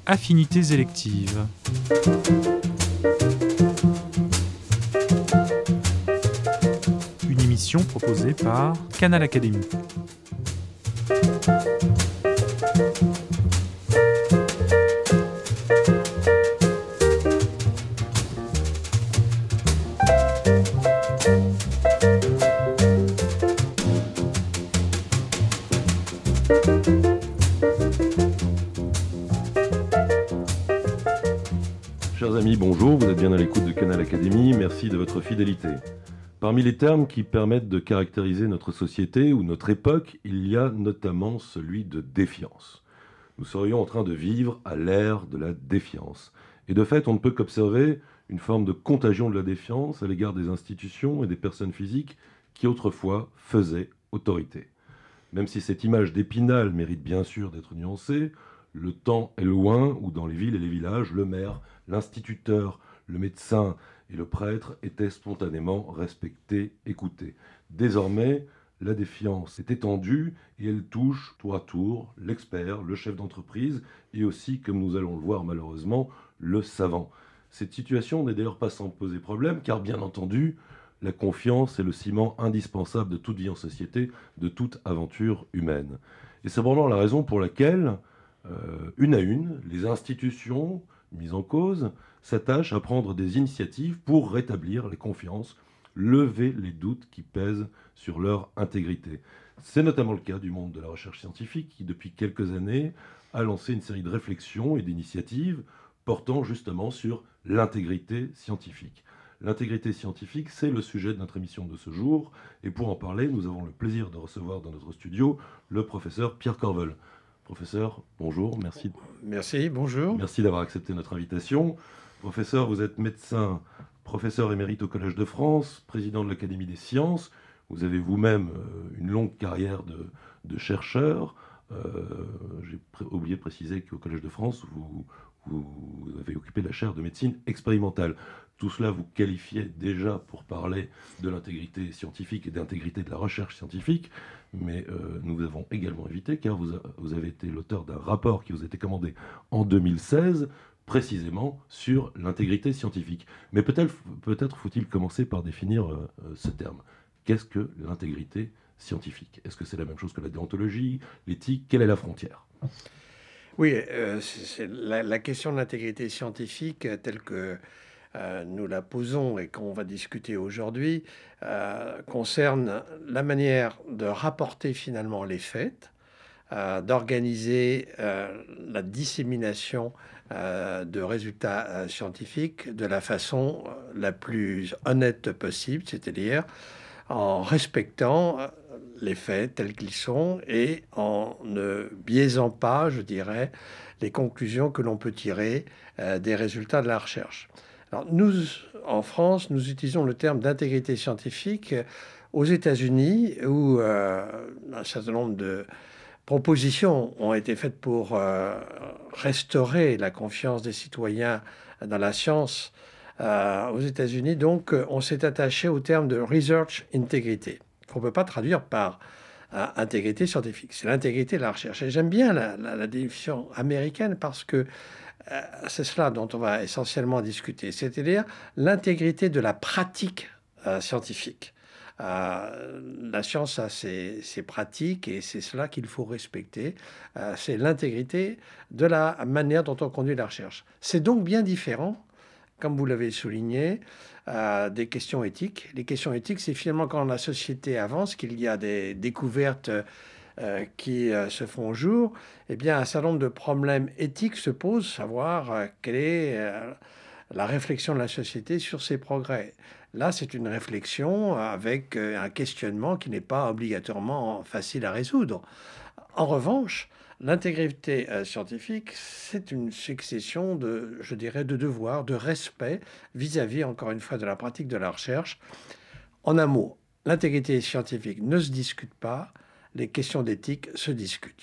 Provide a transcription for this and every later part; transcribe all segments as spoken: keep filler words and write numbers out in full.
Affinités électives. Une émission proposée par Canal Académie. Chers amis, bonjour, vous êtes bien à l'écoute de Canal Académie, merci de votre fidélité. Parmi les termes qui permettent de caractériser notre société ou notre époque, il y a notamment celui de défiance. Nous serions en train de vivre à l'ère de la défiance. Et de fait, on ne peut qu'observer une forme de contagion de la défiance à l'égard des institutions et des personnes physiques qui autrefois faisaient autorité. Même si cette image d'Épinal mérite bien sûr d'être nuancée, le temps est loin où dans les villes et les villages, le maire, l'instituteur, le médecin et le prêtre étaient spontanément respectés, écoutés. Désormais, la défiance est étendue et elle touche tour à tour l'expert, le chef d'entreprise et aussi, comme nous allons le voir malheureusement, le savant. Cette situation n'est d'ailleurs pas sans poser problème car bien entendu, la confiance est le ciment indispensable de toute vie en société, de toute aventure humaine. Et c'est vraiment la raison pour laquelle, euh, une à une, les institutions mises en cause s'attachent à prendre des initiatives pour rétablir les confiances, lever les doutes qui pèsent sur leur intégrité. C'est notamment le cas du monde de la recherche scientifique qui, depuis quelques années, a lancé une série de réflexions et d'initiatives portant justement sur l'intégrité scientifique. L'intégrité scientifique, c'est le sujet de notre émission de ce jour. Et pour en parler, nous avons le plaisir de recevoir dans notre studio le professeur Pierre Corvel. Professeur, bonjour, merci. Merci, bonjour. Merci d'avoir accepté notre invitation. Professeur, vous êtes médecin, professeur émérite au Collège de France, président de l'Académie des sciences. Vous avez vous-même une longue carrière de, de chercheur. Euh, j'ai pré- oublié de préciser qu'au Collège de France, vous, vous, vous avez occupé la chaire de médecine expérimentale. Tout cela vous qualifiait déjà pour parler de l'intégrité scientifique et d'intégrité de la recherche scientifique, mais euh, nous vous avons également invité car vous, a, vous avez été l'auteur d'un rapport qui vous a été commandé en deux mille seize, précisément sur l'intégrité scientifique. Mais peut-être, peut-être faut-il commencer par définir euh, ce terme. Qu'est-ce que l'intégrité scientifique ? Est-ce que c'est la même chose que la déontologie, l'éthique ? Quelle est la frontière ? Oui, euh, c'est, c'est la, la question de l'intégrité scientifique telle que Euh, nous la posons et qu'on va discuter aujourd'hui, euh, concerne la manière de rapporter finalement les faits, euh, d'organiser euh, la dissémination euh, de résultats euh, scientifiques de la façon la plus honnête possible, c'est-à-dire en respectant les faits tels qu'ils sont et en ne biaisant pas, je dirais, les conclusions que l'on peut tirer euh, des résultats de la recherche. Alors nous, en France, nous utilisons le terme d'intégrité scientifique. Aux États-Unis, où euh, un certain nombre de propositions ont été faites pour euh, restaurer la confiance des citoyens dans la science, euh, aux États-Unis, donc, on s'est attaché au terme de research integrity, qu'on ne peut pas traduire par euh, intégrité scientifique. C'est l'intégrité de la recherche. Et j'aime bien la, la, la définition américaine parce que Euh, c'est cela dont on va essentiellement discuter, c'est-à-dire l'intégrité de la pratique euh, scientifique. Euh, la science a ses, ses pratiques et c'est cela qu'il faut respecter. Euh, c'est l'intégrité de la manière dont on conduit la recherche. C'est donc bien différent, comme vous l'avez souligné, euh, des questions éthiques. Les questions éthiques, c'est finalement quand la société avance, qu'il y a des découvertes Euh, qui euh, se font au jour, eh bien, un certain nombre de problèmes éthiques se posent, savoir euh, quelle est euh, la réflexion de la société sur ces progrès. Là, c'est une réflexion avec euh, un questionnement qui n'est pas obligatoirement facile à résoudre. En revanche, l'intégrité euh, scientifique, c'est une succession de, je dirais, de devoirs, de respect vis-à-vis, encore une fois, de la pratique de la recherche. En un mot, l'intégrité scientifique ne se discute pas, les questions d'éthique se discutent.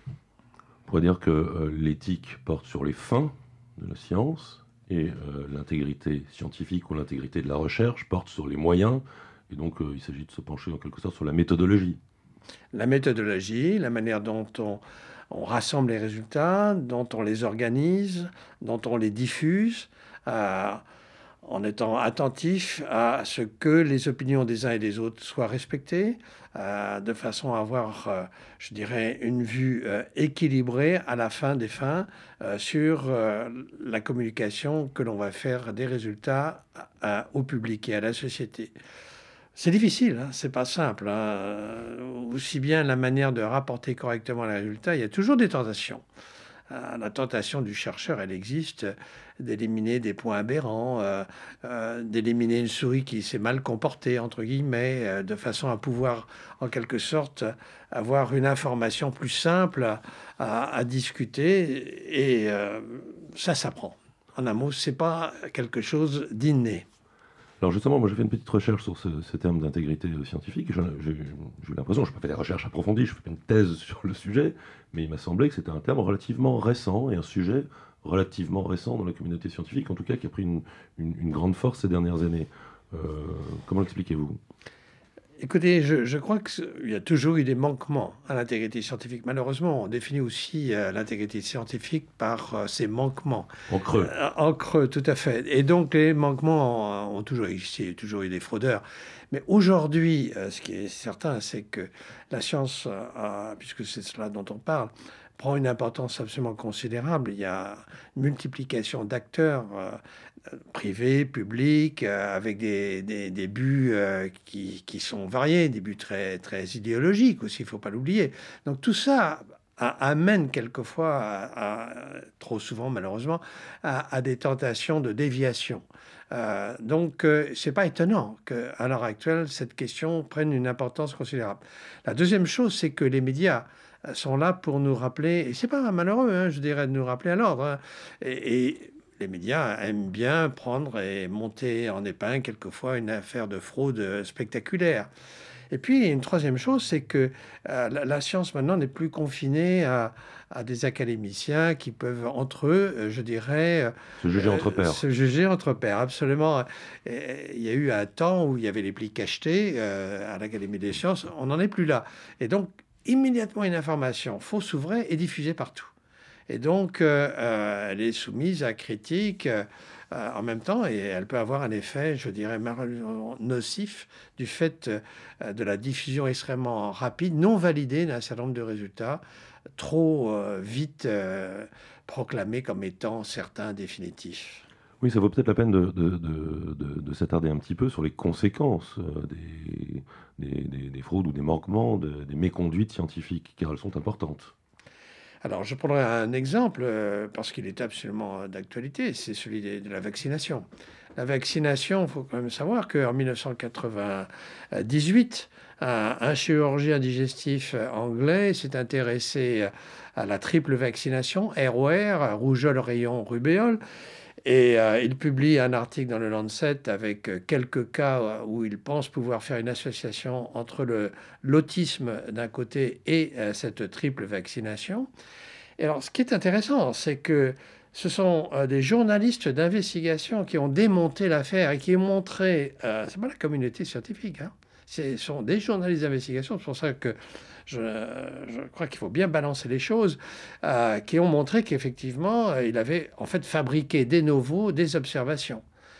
On pourrait dire que euh, l'éthique porte sur les fins de la science et euh, l'intégrité scientifique ou l'intégrité de la recherche porte sur les moyens. Et donc, euh, il s'agit de se pencher en quelque sorte sur la méthodologie. La méthodologie, la manière dont on on rassemble les résultats, dont on les organise, dont on les diffuse, euh, en étant attentif à ce que les opinions des uns et des autres soient respectées, euh, de façon à avoir, euh, je dirais, une vue euh, équilibrée à la fin des fins euh, sur euh, la communication que l'on va faire des résultats à, au public et à la société. C'est difficile, hein, c'est pas simple. Hein. Aussi bien la manière de rapporter correctement les résultats, il y a toujours des tentations. Euh, la tentation du chercheur, elle existe, d'éliminer des points aberrants, euh, euh, d'éliminer une souris qui s'est mal comportée, entre guillemets, euh, de façon à pouvoir, en quelque sorte, avoir une information plus simple à, à, à discuter. Et euh, ça s'apprend. En un mot, c'est pas quelque chose d'inné. Alors justement, moi j'ai fait une petite recherche sur ce, ce terme d'intégrité scientifique. J'ai, j'ai, j'ai eu l'impression, je n'ai pas fait des recherches approfondies, je ne fais pas une thèse sur le sujet, mais il m'a semblé que c'était un terme relativement récent et un sujet relativement récent dans la communauté scientifique, en tout cas qui a pris une, une, une grande force ces dernières années. Euh, comment l'expliquez-vous ? Écoutez, je, je crois qu'il y a toujours eu des manquements à l'intégrité scientifique. Malheureusement, on définit aussi euh, l'intégrité scientifique par euh, ses manquements. En creux. Euh, en creux, tout à fait. Et donc, les manquements ont, ont toujours existé, il y a toujours eu des fraudeurs. Mais aujourd'hui, euh, ce qui est certain, c'est que la science, euh, puisque c'est cela dont on parle, prend une importance absolument considérable. Il y a une multiplication d'acteurs euh, privés, publics, euh, avec des, des, des buts euh, qui, qui sont variés, des buts très, très idéologiques aussi, il ne faut pas l'oublier. Donc tout ça a, amène quelquefois, à, à, trop souvent malheureusement, à, à des tentations de déviation. Euh, donc, euh, ce n'est pas étonnant qu'à l'heure actuelle, cette question prenne une importance considérable. La deuxième chose, c'est que les médias sont là pour nous rappeler, et c'est pas malheureux, hein, je dirais, de nous rappeler à l'ordre. Hein, et, et les médias aiment bien prendre et monter en épingle quelquefois une affaire de fraude spectaculaire. Et puis, une troisième chose, c'est que euh, la, la science maintenant n'est plus confinée à, à des académiciens qui peuvent, entre eux, euh, je dirais... Se juger euh, entre pairs. Se juger entre pairs, absolument. Et il y a eu un temps où il y avait les plis cachetés euh, à l'Académie des sciences. On n'en est plus là. Et donc, immédiatement, une information fausse ou vraie est diffusée partout. Et donc, euh, euh, elle est soumise à critique euh, en même temps, et elle peut avoir un effet, je dirais, nocif du fait euh, de la diffusion extrêmement rapide, non validée d'un certain nombre de résultats, trop euh, vite euh, proclamés comme étant certains définitifs. Oui, ça vaut peut-être la peine de, de, de, de, de s'attarder un petit peu sur les conséquences des, des, des, des fraudes ou des manquements, de, des méconduites scientifiques, car elles sont importantes. Alors, je prendrai un exemple, euh, parce qu'il est absolument d'actualité, c'est celui de, de la vaccination. La vaccination, il faut quand même savoir qu'en dix-neuf cent quatre-vingt-dix-huit, un, un chirurgien digestif anglais s'est intéressé à la triple vaccination, R O R, rougeole, rayon, rubéole. Et euh, il publie un article dans le Lancet avec quelques cas où il pense pouvoir faire une association entre le, l'autisme d'un côté et euh, cette triple vaccination. Et alors, ce qui est intéressant, c'est que ce sont euh, des journalistes d'investigation qui ont démonté l'affaire et qui ont montré, euh, c'est pas la communauté scientifique, hein, ce sont des journalistes d'investigation, c'est pour ça que je, je crois qu'il faut bien balancer les choses, euh, qui ont montré qu'effectivement, euh, il avait en fait fabriqué de novo des observations.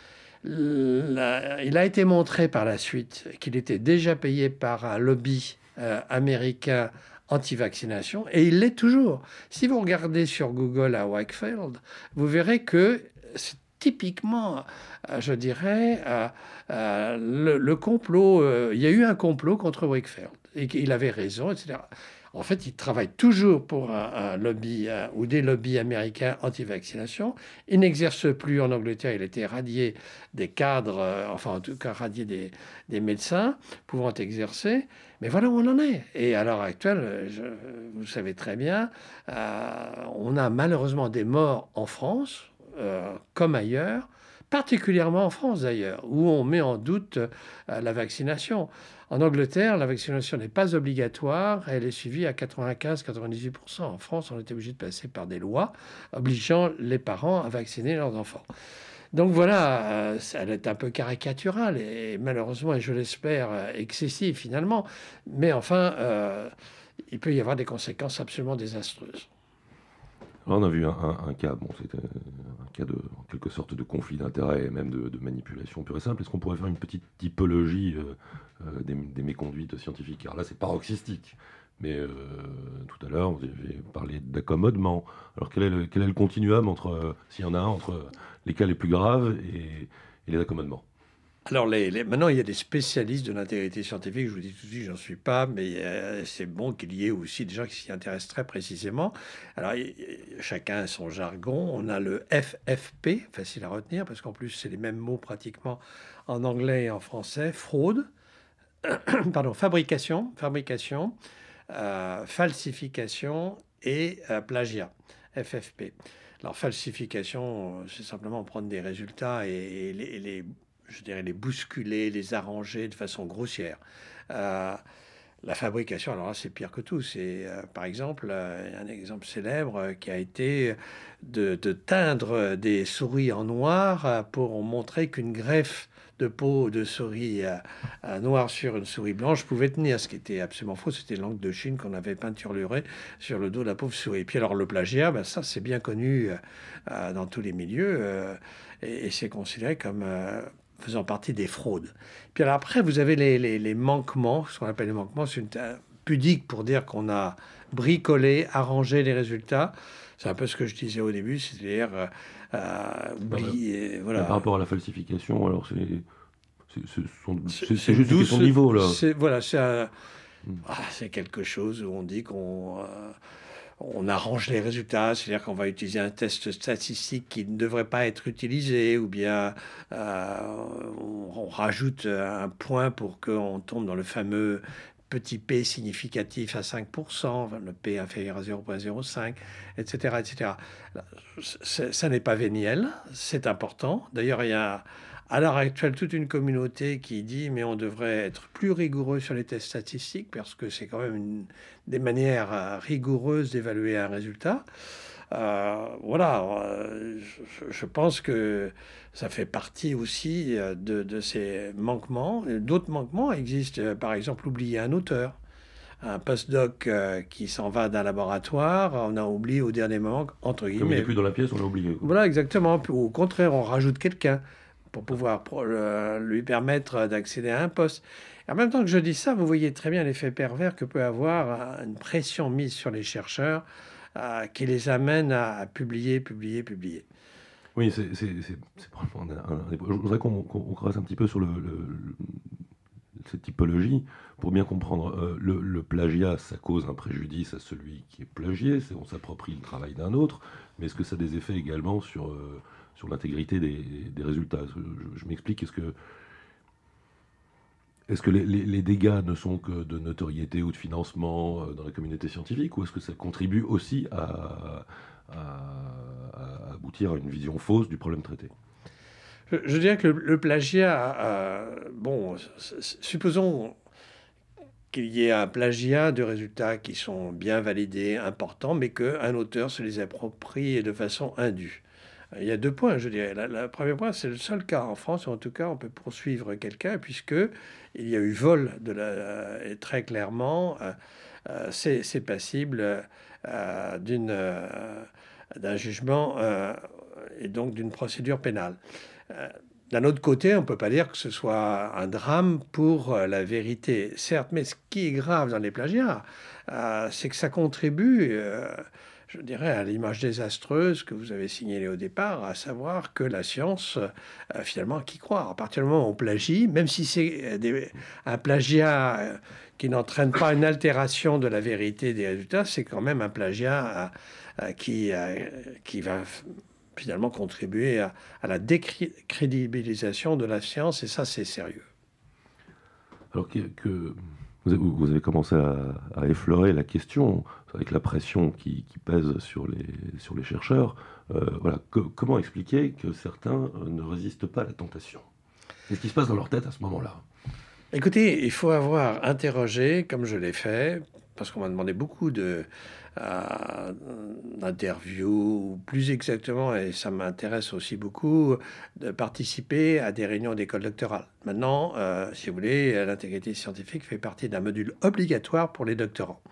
La, il a été montré par la suite qu'il était déjà payé par un lobby euh, américain anti-vaccination, et il l'est toujours. Si vous regardez sur Google à Wakefield, vous verrez que c'est typiquement, je dirais, euh, euh, le, le complot, euh, il y a eu un complot contre Wakefield, et qu'il avait raison, et cetera. En fait, il travaille toujours pour un, un lobby un, ou des lobbies américains anti-vaccination. Il n'exerce plus en Angleterre, il a été radié des cadres, euh, enfin en tout cas radié des, des médecins pouvant exercer. Mais voilà où on en est. Et à l'heure actuelle, je, vous savez très bien, euh, on a malheureusement des morts en France, euh, comme ailleurs, particulièrement en France d'ailleurs, où on met en doute euh, la vaccination. En Angleterre, la vaccination n'est pas obligatoire, elle est suivie à quatre-vingt-quinze à quatre-vingt-dix-huit pour cent. En France, on est obligé de passer par des lois obligeant les parents à vacciner leurs enfants. Donc voilà, euh, elle est un peu caricaturale et malheureusement, et je l'espère, excessive finalement. Mais enfin, euh, il peut y avoir des conséquences absolument désastreuses. Alors on a vu un, un, un cas, bon, c'était un cas de, en quelque sorte de conflit d'intérêts et même de, de manipulation pure et simple. Est-ce qu'on pourrait faire une petite typologie euh, euh, des, des méconduites scientifiques? Alors là, c'est paroxystique, mais euh, tout à l'heure, vous avez parlé d'accommodement. Alors quel est le, quel est le continuum entre, euh, s'il y en a un, entre les cas les plus graves et, et les accommodements? Alors les, les, maintenant, il y a des spécialistes de l'intégrité scientifique. Je vous dis tout de suite, j'en suis pas, mais euh, c'est bon qu'il y ait aussi des gens qui s'y intéressent très précisément. Alors, il, il, chacun a son jargon. On a le F F P, facile à retenir, parce qu'en plus, c'est les mêmes mots pratiquement en anglais et en français. Fraude, pardon, fabrication, fabrication, euh, falsification et euh, plagiat, F F P. Alors, falsification, c'est simplement prendre des résultats et, et les... Et les je dirais, les bousculer, les arranger de façon grossière. Euh, la fabrication, alors là, c'est pire que tout. C'est, euh, par exemple, euh, un exemple célèbre euh, qui a été de, de teindre des souris en noir euh, pour montrer qu'une greffe de peau de souris euh, euh, noire sur une souris blanche pouvait tenir. Ce qui était absolument faux, c'était l'encre de Chine qu'on avait peinturlurée sur le dos de la pauvre souris. Et puis alors, le plagiat, ben, ça, c'est bien connu euh, dans tous les milieux euh, et, et c'est considéré comme... Euh, faisant partie des fraudes. Puis alors après, vous avez les, les, les manquements, ce qu'on appelle les manquements, c'est une, euh, pudique pour dire qu'on a bricolé, arrangé les résultats. C'est un peu ce que je disais au début, c'est-à-dire euh, euh, oublier, voilà. Par rapport à la falsification, alors c'est, c'est, c'est, son, c'est, c'est, c'est juste une question de niveau, là. C'est, voilà, c'est, un, hmm. ah, c'est quelque chose où on dit qu'on... Euh, on arrange les résultats, c'est-à-dire qu'on va utiliser un test statistique qui ne devrait pas être utilisé, ou bien euh, on, on rajoute un point pour qu'on tombe dans le fameux petit p significatif à cinq pour cent, le p inférieur à zéro virgule zéro cinq, et cetera, et cetera. Ça n'est pas véniel, c'est important. D'ailleurs, il y a à l'heure actuelle toute une communauté qui dit mais on devrait être plus rigoureux sur les tests statistiques parce que c'est quand même une, des manières rigoureuses d'évaluer un résultat. Euh, voilà, euh, je, je pense que ça fait partie aussi de, de ces manquements. D'autres manquements existent, par exemple oublier un auteur. Un postdoc euh, qui s'en va d'un laboratoire, on a oublié au dernier moment, entre guillemets. Comme il n'est plus dans la pièce, on l'a oublié. Quoi. Voilà, exactement. Au contraire, on rajoute quelqu'un pour pouvoir pour, euh, lui permettre d'accéder à un poste. Et en même temps que je dis ça, vous voyez très bien l'effet pervers que peut avoir une pression mise sur les chercheurs euh, qui les amène à, à publier, publier, publier. Oui, c'est, c'est, c'est, c'est probablement un, un, un, je voudrais qu'on, qu'on creuse un petit peu sur le, le, le, cette typologie pour bien comprendre. Euh, le, le plagiat, ça cause un préjudice à celui qui est plagié, c'est, on s'approprie le travail d'un autre, mais est-ce que ça a des effets également sur... Euh, sur l'intégrité des, des résultats. Je, je m'explique, est-ce que, est-ce que les, les, les dégâts ne sont que de notoriété ou de financement dans la communauté scientifique, ou est-ce que ça contribue aussi à, à, à aboutir à une vision fausse du problème traité? Je, je dirais que le, le plagiat, euh, bon, supposons qu'il y ait un plagiat de résultats qui sont bien validés, importants, mais qu'un auteur se les approprie de façon indue. Il y a deux points, je dirais. Le premier point, c'est le seul cas en France, en tout cas, on peut poursuivre quelqu'un, puisqu'il y a eu vol, de la, et très clairement, euh, c'est, c'est passible euh, d'une, euh, d'un jugement euh, et donc d'une procédure pénale. Euh, d'un autre côté, on ne peut pas dire que ce soit un drame pour la vérité, certes, mais ce qui est grave dans les plagiats, euh, c'est que ça contribue... Euh, je dirais, à l'image désastreuse que vous avez signalée au départ, à savoir que la science, euh, finalement, qui croit. À partir du moment où on plagie, même si c'est des, un plagiat euh, qui n'entraîne pas une altération de la vérité des résultats, c'est quand même un plagiat euh, qui, euh, qui va finalement contribuer à, à la décrédibilisation de la science, et ça, c'est sérieux. Alors que... que... Vous avez commencé à, à effleurer la question avec la pression qui, qui pèse sur les, sur les chercheurs. Euh, voilà. Que, comment expliquer que certains ne résistent pas à la tentation? Qu'est-ce qui se passe dans leur tête à ce moment-là? Écoutez, il faut avoir interrogé, comme je l'ai fait, parce qu'on m'a demandé beaucoup de, euh, d'interviews, ou plus exactement, et ça m'intéresse aussi beaucoup, de participer à des réunions d'école doctorale. Maintenant, euh, si vous voulez, l'intégrité scientifique fait partie d'un module obligatoire pour les doctorants.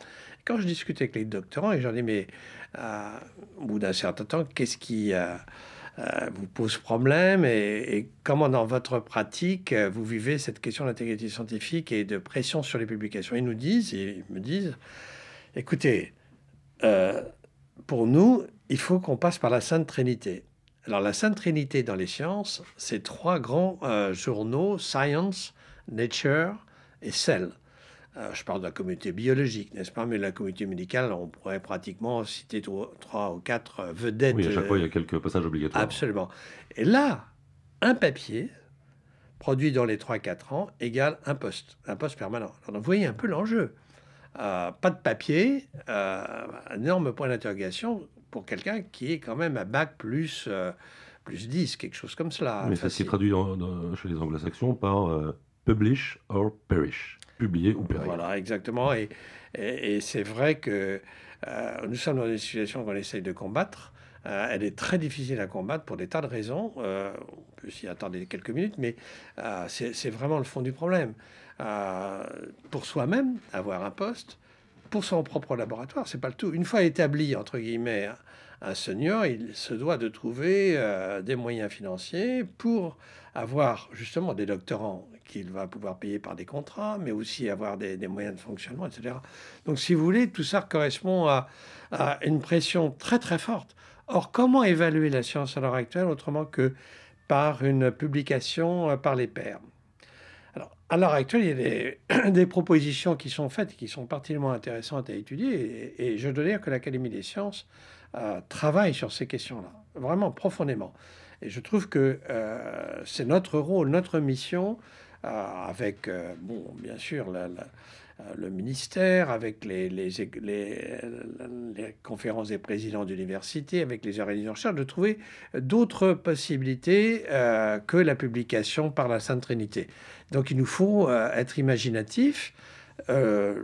Quand je discute avec les doctorants, et j'en dis, mais euh, au bout d'un certain temps, qu'est-ce qui euh, euh, vous pose problème et, et comment dans votre pratique, euh, vous vivez cette question d'intégrité scientifique et de pression sur les publications? Ils nous disent, et ils me disent, écoutez, euh, pour nous, il faut qu'on passe par la Sainte Trinité. Alors, la Sainte Trinité dans les sciences, c'est trois grands euh, journaux, Science, Nature et Cell. Euh, je parle de la communauté biologique, n'est-ce pas? Mais la communauté médicale, on pourrait pratiquement citer trois, trois ou quatre euh, vedettes. Oui, à chaque euh, fois, il y a quelques passages obligatoires. Absolument. Et là, un papier produit dans les trois à quatre ans égale un poste, un poste permanent. Alors, vous voyez un peu l'enjeu. Euh, pas de papier, euh, un énorme point d'interrogation pour quelqu'un qui est quand même à bac plus, euh, plus dix, quelque chose comme cela. Mais c'est ce qui est traduit dans, dans, chez les anglo-saxons par euh, publish or perish, publier ou périr. Voilà, exactement. Et, et, et c'est vrai que euh, nous sommes dans une situation qu'on essaye de combattre. Euh, elle est très difficile à combattre pour des tas de raisons. Euh, on peut s'y attendre quelques minutes, mais euh, c'est, c'est vraiment le fond du problème. Euh, pour soi-même, avoir un poste, pour son propre laboratoire, c'est pas le tout. Une fois établi, entre guillemets, un senior, il se doit de trouver euh, des moyens financiers pour avoir justement des doctorants qu'il va pouvoir payer par des contrats, mais aussi avoir des, des moyens de fonctionnement, et cetera. Donc, si vous voulez, tout ça correspond à, à une pression très, très forte. Or, comment évaluer la science à l'heure actuelle autrement que par une publication euh, par les pairs? Alors, à l'heure actuelle, il y a des, des propositions qui sont faites, qui sont particulièrement intéressantes à étudier, et, et je dois dire que l'Académie des sciences euh, travaille sur ces questions-là, vraiment profondément. Et je trouve que euh, c'est notre rôle, notre mission, euh, avec, euh, bon, bien sûr, la, la, le ministère, avec les, les, les, les conférences des présidents d'université, avec les organismes de recherche, de trouver d'autres possibilités euh, que la publication par la Sainte Trinité. Donc il nous faut euh, être imaginatifs. Euh,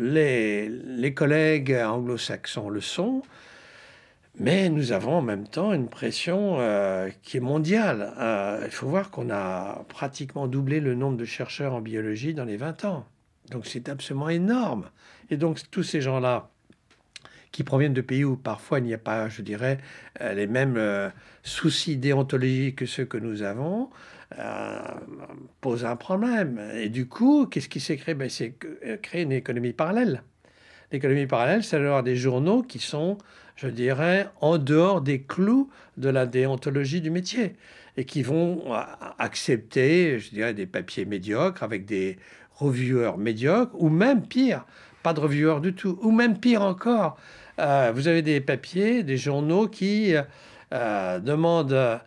les, les collègues anglo-saxons le sont, mais nous avons en même temps une pression euh, qui est mondiale. Euh, il faut voir qu'on a pratiquement doublé le nombre de chercheurs en biologie dans les vingt ans. Donc c'est absolument énorme. Et donc tous ces gens-là qui proviennent de pays où parfois il n'y a pas, je dirais, euh, les mêmes euh, soucis déontologiques que ceux que nous avons, euh, posent un problème. Et du coup, qu'est-ce qui s'est créé? Ben, c'est créer une économie parallèle. L'économie parallèle, c'est alors des journaux qui sont, je dirais, en dehors des clous de la déontologie du métier et qui vont accepter, je dirais, des papiers médiocres avec des reviewers médiocres, ou même pire, pas de reviewers du tout, ou même pire encore, euh, vous avez des papiers, des journaux qui euh, demandent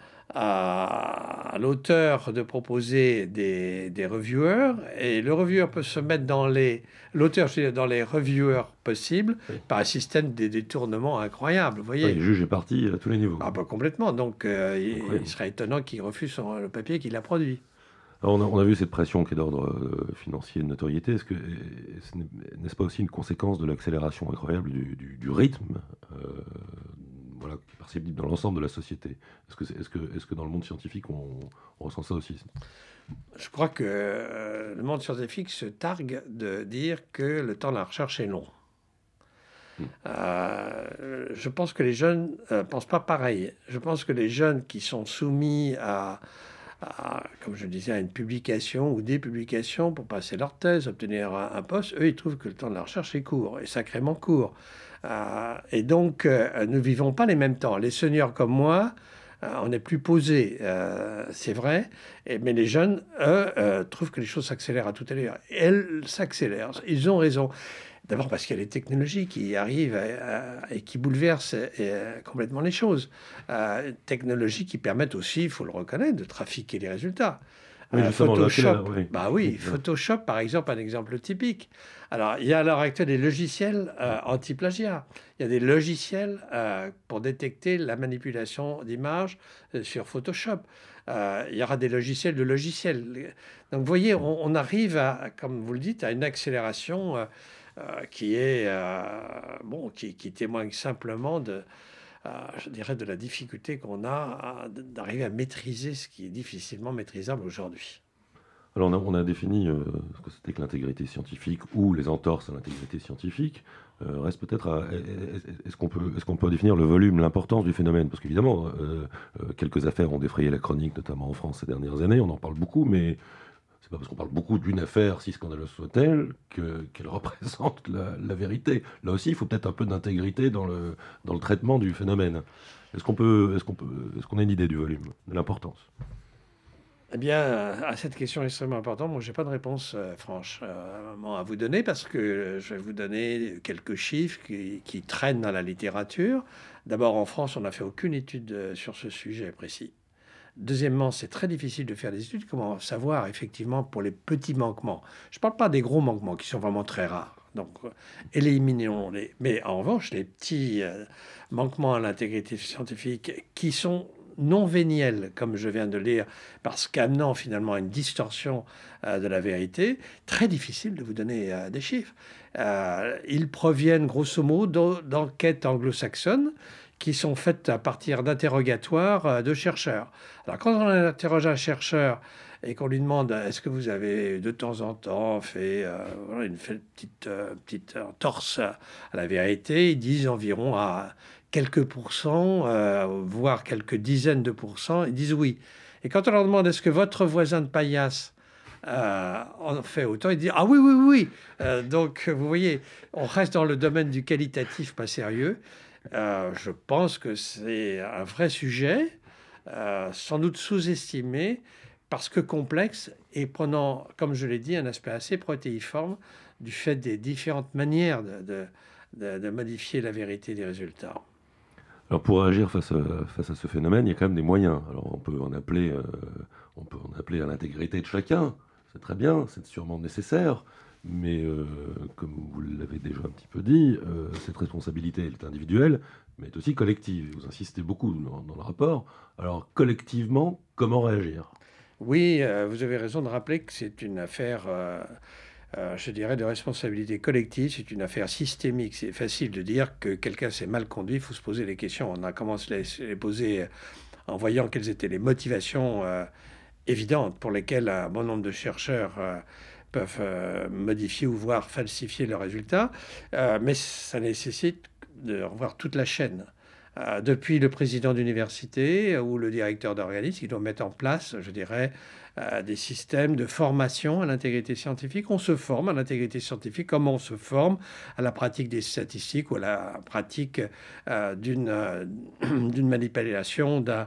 à, à l'auteur de proposer des, des reviewers, et le reviewer peut se mettre dans les, l'auteur dans les reviewers possibles, oui, par un système de détournement incroyable, vous voyez. Oui, le juge est parti à tous les niveaux. Ah, bah, complètement, donc euh, il, il serait étonnant qu'il refuse son, le papier qu'il a produit. Alors on, a, on a vu cette pression qui est d'ordre euh, financier et de notoriété. Est-ce que est-ce, n'est-ce pas aussi une conséquence de l'accélération incroyable du, du, du rythme, euh, voilà, qui est perceptible dans l'ensemble de la société? Est-ce que, est-ce que, est-ce que dans le monde scientifique, on, on ressent ça aussi? Je crois que euh, le monde scientifique se targue de dire que le temps de la recherche est long. Mmh. Euh, je pense que les jeunes ne euh, pensent pas pareil. Je pense que les jeunes qui sont soumis à... À, comme je disais, à une publication ou des publications pour passer leur thèse, obtenir un, un poste, eux, ils trouvent que le temps de la recherche est court, est sacrément court. Euh, et donc, euh, nous ne vivons pas les mêmes temps. Les seniors comme moi, euh, on est plus posés, euh, c'est vrai, et, mais les jeunes, eux, euh, trouvent que les choses s'accélèrent à toute allure. Elles s'accélèrent, ils ont raison. D'abord parce qu'il y a les technologies qui arrivent euh, et qui bouleversent euh, complètement les choses. Euh, technologies qui permettent aussi, il faut le reconnaître, de trafiquer les résultats. Oui, euh, Photoshop, là, oui. Bah oui, Photoshop, par exemple, un exemple typique. Alors, il y a à l'heure actuelle des logiciels euh, anti-plagiat. Il y a des logiciels euh, pour détecter la manipulation d'images euh, sur Photoshop. Euh, il y aura des logiciels de logiciels. Donc, vous voyez, on, on arrive, à, comme vous le dites, à une accélération euh, Euh, qui est euh, bon, qui, qui témoigne simplement de, euh, je dirais, de la difficulté qu'on a à, d'arriver à maîtriser ce qui est difficilement maîtrisable aujourd'hui. Alors on a, on a défini euh, ce que c'était que l'intégrité scientifique ou les entorses à l'intégrité scientifique. Euh, reste peut-être à, est-ce qu'on peut, est-ce qu'on peut définir le volume, l'importance du phénomène? Parce qu'évidemment, euh, euh, quelques affaires ont défrayé la chronique, notamment en France ces dernières années. On en parle beaucoup, mais c'est pas parce qu'on parle beaucoup d'une affaire, si scandaleuse soit-elle, que, qu'elle représente la, la vérité. Là aussi, il faut peut-être un peu d'intégrité dans le, dans le traitement du phénomène. Est-ce qu'on peut, est-ce qu'on peut, est-ce qu'on a une idée du volume, de l'importance? Eh bien, à cette question extrêmement importante, moi, je n'ai pas de réponse euh, franche euh, à vous donner parce que je vais vous donner quelques chiffres qui, qui traînent dans la littérature. D'abord, en France, on n'a fait aucune étude euh, sur ce sujet précis. Deuxièmement, c'est très difficile de faire des études. Comment savoir effectivement pour les petits manquements? Je ne parle pas des gros manquements qui sont vraiment très rares. Donc, euh, éliminons-les. Mais en revanche, les petits euh, manquements à l'intégrité scientifique qui sont non véniels, comme je viens de lire, parce qu'amenant finalement une distorsion euh, de la vérité, très difficile de vous donner euh, des chiffres. Euh, ils proviennent grosso modo d'enquêtes anglo-saxonnes qui sont faites à partir d'interrogatoires euh, de chercheurs. Alors quand on interroge un chercheur et qu'on lui demande est-ce que vous avez de temps en temps fait euh, voilà, une fait petite, euh, petite entorse à la vérité, ils disent environ à quelques pourcents, euh, voire quelques dizaines de pourcents, ils disent oui. Et quand on leur demande est-ce que votre voisin de paillasse euh, en fait autant, ils disent ah oui, oui, oui. Euh, donc vous voyez, on reste dans le domaine du qualitatif pas sérieux. Euh, je pense que c'est un vrai sujet, euh, sans doute sous-estimé, parce que complexe et prenant, comme je l'ai dit, un aspect assez protéiforme du fait des différentes manières de, de, de, de modifier la vérité des résultats. Alors pour réagir face à, face à ce phénomène, il y a quand même des moyens. Alors on peut en appeler, euh, on peut en appeler à l'intégrité de chacun, c'est très bien, c'est sûrement nécessaire, mais euh, comme vous l'avez déjà un petit peu dit, euh, cette responsabilité est individuelle, mais est aussi collective. Vous insistez beaucoup dans, dans le rapport. Alors collectivement, comment réagir? Oui, euh, vous avez raison de rappeler que c'est une affaire... Euh, Euh, je dirais, de responsabilité collective. C'est une affaire systémique. C'est facile de dire que quelqu'un s'est mal conduit. Il faut se poser les questions. On a commencé à les, les poser en voyant quelles étaient les motivations euh, évidentes pour lesquelles un bon nombre de chercheurs euh, peuvent euh, modifier ou voire falsifier leurs résultats. Euh, mais ça nécessite de revoir toute la chaîne. Euh, depuis le président d'université ou le directeur d'organisme, qui doit mettre en place, je dirais, euh, des systèmes de formation à l'intégrité scientifique. On se forme à l'intégrité scientifique comme on se forme à la pratique des statistiques ou à la pratique euh, d'une, euh, d'une manipulation d'un,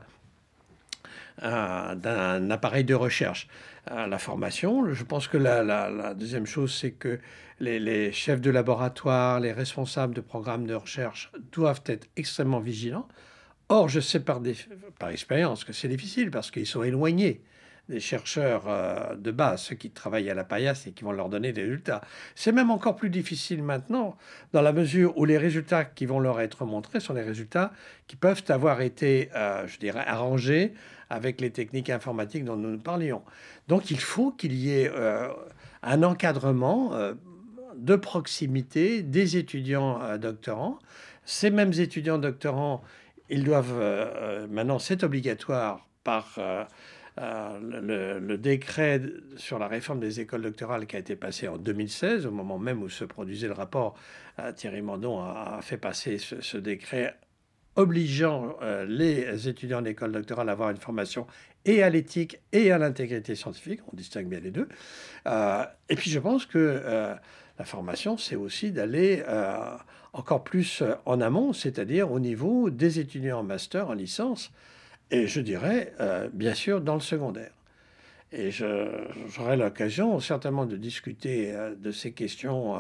euh, d'un appareil de recherche. Euh, la formation, je pense que la, la, la deuxième chose, c'est que les, les chefs de laboratoire, les responsables de programmes de recherche doivent être extrêmement vigilants. Or, je sais par, des, par expérience que c'est difficile parce qu'ils sont éloignés des chercheurs euh, de base, ceux qui travaillent à la paillasse et qui vont leur donner des résultats. C'est même encore plus difficile maintenant, dans la mesure où les résultats qui vont leur être montrés sont des résultats qui peuvent avoir été, euh, je dirais, arrangés avec les techniques informatiques dont nous nous parlions. Donc il faut qu'il y ait euh, un encadrement euh, de proximité des étudiants euh, doctorants. Ces mêmes étudiants doctorants, ils doivent, euh, maintenant c'est obligatoire par... Euh, Euh, le, le décret sur la réforme des écoles doctorales qui a été passé en deux mille seize, au moment même où se produisait le rapport, euh, Thierry Mandon a, a fait passer ce, ce décret obligeant euh, les étudiants d'école doctorale à avoir une formation et à l'éthique et à l'intégrité scientifique. On distingue bien les deux. Euh, et puis je pense que euh, la formation, c'est aussi d'aller euh, encore plus en amont, c'est-à-dire au niveau des étudiants en master, en licence, et je dirais, euh, bien sûr, dans le secondaire. Et je, j'aurai l'occasion certainement de discuter euh, de ces questions, euh,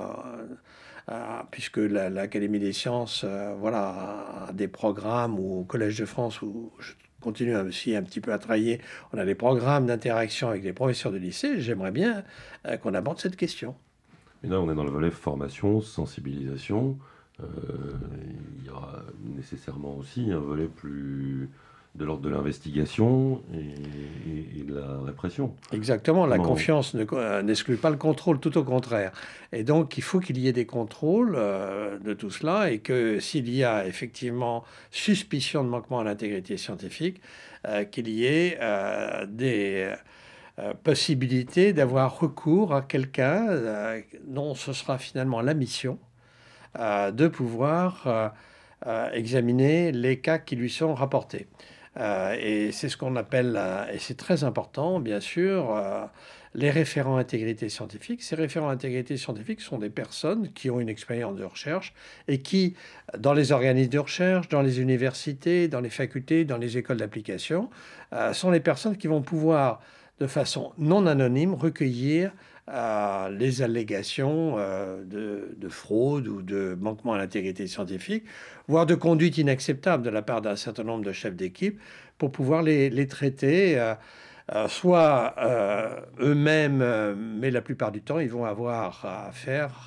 euh, puisque la, l'Académie des sciences euh, voilà, a des programmes, ou au Collège de France, où je continue aussi un petit peu à travailler, on a des programmes d'interaction avec les professeurs de lycée. J'aimerais bien euh, qu'on aborde cette question. Et là, on est dans le volet formation, sensibilisation. Euh, il y aura nécessairement aussi un volet plus... de l'ordre de l'investigation et, et, et de la répression. Exactement, la Comment... confiance ne, euh, n'exclut pas le contrôle, tout au contraire. Et donc, il faut qu'il y ait des contrôles euh, de tout cela et que s'il y a effectivement suspicion de manquement à l'intégrité scientifique, euh, qu'il y ait euh, des, euh, possibilité d'avoir recours à quelqu'un euh, dont ce sera finalement la mission euh, de pouvoir euh, euh, examiner les cas qui lui sont rapportés. Euh, et c'est ce qu'on appelle, euh, et c'est très important, bien sûr, euh, les référents intégrité scientifique. Ces référents intégrité scientifique sont des personnes qui ont une expérience de recherche et qui, dans les organismes de recherche, dans les universités, dans les facultés, dans les écoles d'application, euh, sont les personnes qui vont pouvoir, de façon non anonyme, recueillir euh, les allégations euh, de, de fraude ou de manquement à l'intégrité scientifique, voire de conduite inacceptable de la part d'un certain nombre de chefs d'équipe, pour pouvoir les, les traiter, euh, euh, soit euh, eux-mêmes, euh, mais la plupart du temps, ils vont avoir affaire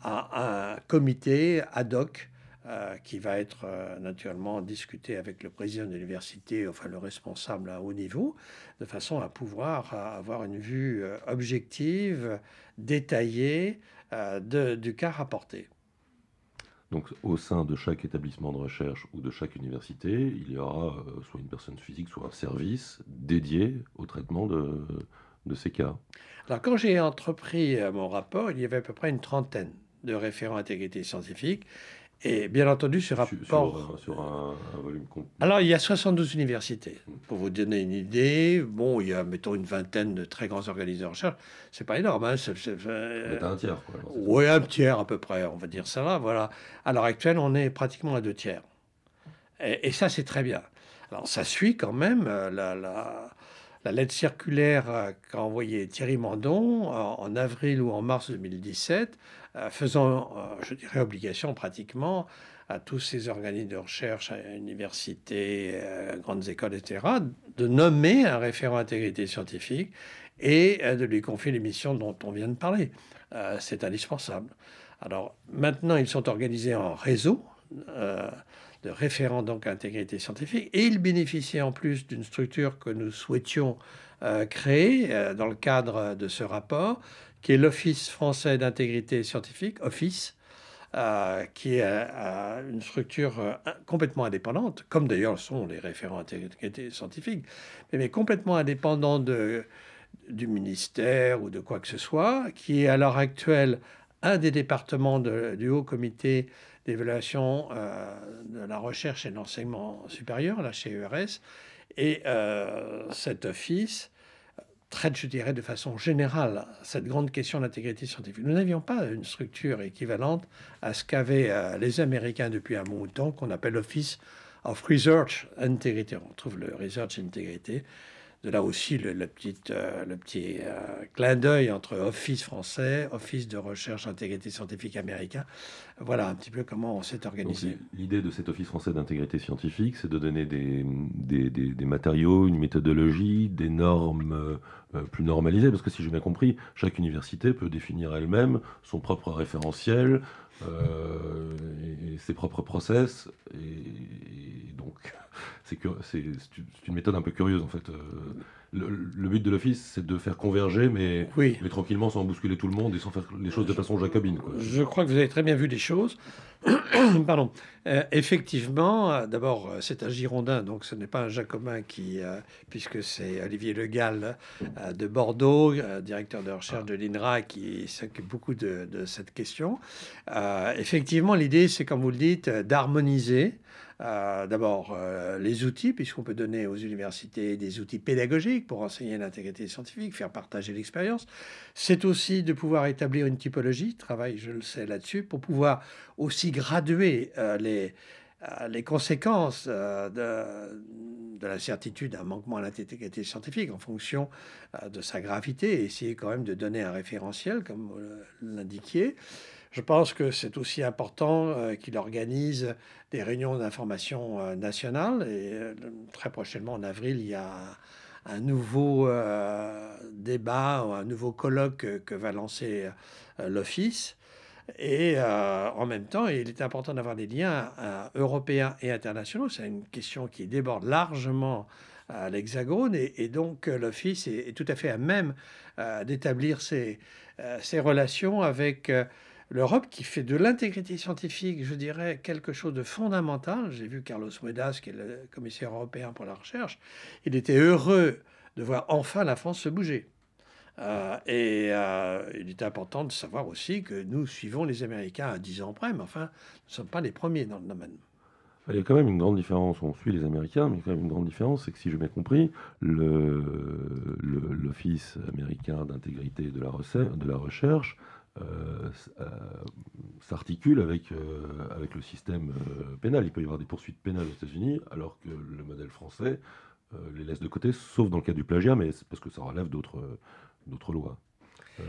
à un comité ad hoc euh, qui va être euh, naturellement discuté avec le président de l'université, enfin le responsable à haut niveau, de façon à pouvoir à avoir une vue euh, objective, détaillée euh, de, du cas rapporté. Donc, au sein de chaque établissement de recherche ou de chaque université, il y aura euh, soit une personne physique, soit un service dédié au traitement de, de ces cas. Alors, quand j'ai entrepris euh, mon rapport, il y avait à peu près une trentaine de référents intégrité scientifique. Et bien entendu, ce rapport... Sur, sur un, un volume complet. Alors, il y a soixante-douze universités. Pour vous donner une idée, bon, il y a, mettons, une vingtaine de très grands organismes de recherche. C'est pas énorme, hein. C'est, c'est, euh, un tiers, quoi. Oui, un tiers à peu près, on va dire ça là, voilà. À l'heure actuelle, on est pratiquement à deux tiers. Et, et ça, c'est très bien. Alors, ça suit quand même euh, la, la, la lettre circulaire euh, qu'a envoyée Thierry Mandon en, en avril ou en mars deux mille dix-sept, euh, faisant, euh, je dirais, obligation pratiquement à tous ces organismes de recherche, à universités, euh, grandes écoles, et cetera, de nommer un référent intégrité scientifique et euh, de lui confier les missions dont on vient de parler. Euh, c'est indispensable. Alors, maintenant, ils sont organisés en réseau euh, de référents donc à intégrité scientifique et ils bénéficient en plus d'une structure que nous souhaitions euh, créer euh, dans le cadre de ce rapport, qui est l'Office français d'intégrité scientifique, Office, Euh, qui est euh, une structure euh, complètement indépendante, comme d'ailleurs sont les référents intégrité scientifique, mais, mais complètement indépendant de, du ministère ou de quoi que ce soit, qui est à l'heure actuelle un des départements de, du Haut Comité d'évaluation euh, de la recherche et de l'enseignement supérieur, la H E R S, et euh, cet office traite, je dirais, de façon générale cette grande question d'intégrité scientifique. Nous n'avions pas une structure équivalente à ce qu'avaient euh, les Américains depuis un bon temps, qu'on appelle Office of Research Integrity. On trouve le Research Integrity. De là aussi le, le petit, euh, le petit euh, clin d'œil entre Office français, Office de recherche intégrité scientifique américain. Voilà un petit peu comment on s'est organisé. Donc, l'idée de cet Office français d'intégrité scientifique, c'est de donner des, des, des, des matériaux, une méthodologie, des normes euh, plus normalisées, parce que si j'ai bien compris, chaque université peut définir elle-même son propre référentiel, euh, et, et ses propres process, et, et donc c'est, que, c'est, c'est une méthode un peu curieuse en fait. Le, le but de l'Office, c'est de faire converger, mais, oui. mais tranquillement, sans bousculer tout le monde et sans faire les choses de façon jacobine, quoi. Je crois que vous avez très bien vu les choses. Pardon. Euh, effectivement, d'abord, c'est un Girondin, donc ce n'est pas un Jacobin qui, euh, puisque c'est Olivier Le Gall euh, de Bordeaux, euh, directeur de recherche de l'I N R A, qui s'occupe beaucoup de, de cette question. Euh, effectivement, l'idée, c'est, comme vous le dites, d'harmoniser Euh, d'abord, euh, les outils, puisqu'on peut donner aux universités des outils pédagogiques pour enseigner l'intégrité scientifique, faire partager l'expérience. C'est aussi de pouvoir établir une typologie, travail, je le sais, là-dessus, pour pouvoir aussi graduer euh, les, euh, les conséquences euh, de, de la certitude d'un manquement à l'intégrité scientifique en fonction euh, de sa gravité, et essayer quand même de donner un référentiel, comme vous l'indiquiez. Je pense que c'est aussi important euh, qu'il organise des réunions d'information euh, nationale. Et euh, très prochainement, en avril, il y a un, un nouveau euh, débat, un nouveau colloque que, que va lancer euh, l'Office. Et euh, en même temps, il est important d'avoir des liens euh, européens et internationaux. C'est une question qui déborde largement à l'Hexagone. Et, et donc, l'Office est, est tout à fait à même euh, d'établir ces, euh, ces relations avec... Euh, l'Europe, qui fait de l'intégrité scientifique, je dirais, quelque chose de fondamental. J'ai vu Carlos Moedas, qui est le commissaire européen pour la recherche. Il était heureux de voir enfin la France se bouger. Euh, et euh, il est important de savoir aussi que nous suivons les Américains à dix ans près, mais enfin, nous ne sommes pas les premiers dans le domaine. Il y a quand même une grande différence. On suit les Américains, mais il y a quand même une grande différence, c'est que si j'ai bien compris, le, le- l'Office américain d'intégrité de la, recette- de la recherche euh, s- euh, s'articule avec, euh, avec le système euh, pénal. Il peut y avoir des poursuites pénales aux États-Unis, alors que le modèle français euh, les laisse de côté, sauf dans le cas du plagiat, mais c'est parce que ça relève d'autres, d'autres lois. Euh,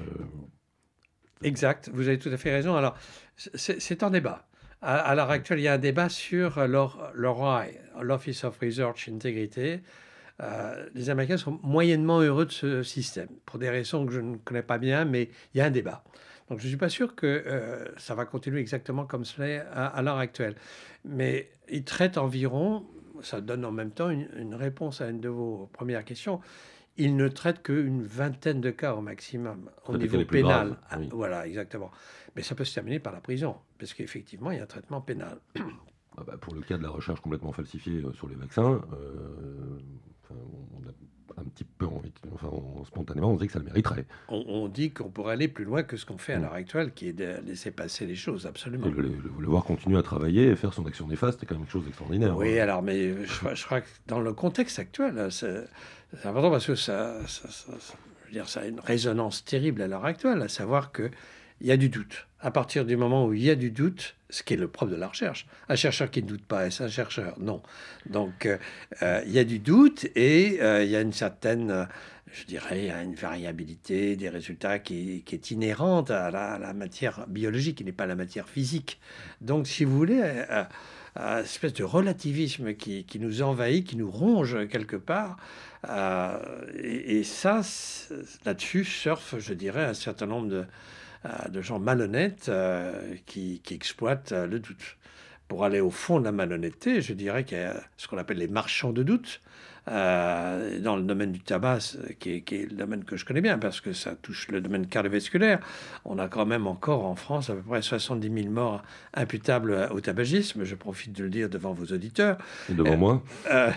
Exact, vous avez tout à fait raison. Alors, c'est, c'est un débat. À, à l'heure actuelle, il y a un débat sur l'O R I, l'Office of Research Integrity. Euh, les Américains sont moyennement heureux de ce système, pour des raisons que je ne connais pas bien, mais il y a un débat. Donc je ne suis pas sûr que euh, ça va continuer exactement comme cela à, à l'heure actuelle. Mais ils traitent environ, ça donne en même temps une, une réponse à une de vos premières questions, ils ne traitent qu'une vingtaine de cas au maximum au Peut-être niveau les plus pénal. graves, Ah, oui. voilà, exactement. Mais ça peut se terminer par la prison, parce qu'effectivement, il y a un traitement pénal. Ah bah, pour le cas de la recherche complètement falsifiée euh, sur les vaccins, euh, enfin, on a un petit peu envie, de- enfin, on- spontanément, on se dit que ça le mériterait. On, on dit qu'on pourrait aller plus loin que ce qu'on fait à Mm. l'heure actuelle, qui est de laisser passer les choses, absolument. Et le, le- le voir continuer à travailler et faire son action néfaste, c'est quand même quelque chose d'extraordinaire. Oui, hein. alors, mais je, crois- je crois que dans le contexte actuel, c'est c'est important parce que ça, ça, ça- ça- je veux dire, ça a une résonance terrible à l'heure actuelle, à savoir qu'il y a du doute. À partir du moment où il y a du doute, ce qui est le propre de la recherche, un chercheur qui ne doute pas, est-ce un chercheur? Non. Donc, euh, euh, il y a du doute et euh, il y a une certaine, euh, je dirais, il y a une variabilité des résultats qui, qui est inhérente à la, à la matière biologique, qui n'est pas la matière physique. Donc, si vous voulez, euh, euh, espèce de relativisme qui, qui nous envahit, qui nous ronge quelque part. Euh, et, et ça, c'est- là-dessus surfe, je dirais, un certain nombre de, euh, de gens malhonnêtes euh, qui, qui exploitent euh, le doute. Pour aller au fond de la malhonnêteté, je dirais qu'il y a ce qu'on appelle les marchands de doute. Euh, dans le domaine du tabac, c'est- qui est, qui est le domaine que je connais bien, parce que ça touche le domaine cardiovasculaire. On a quand même encore en France à peu près soixante-dix mille morts imputables au tabagisme. Je profite de le dire devant vos auditeurs. Et devant Euh, moi, Euh,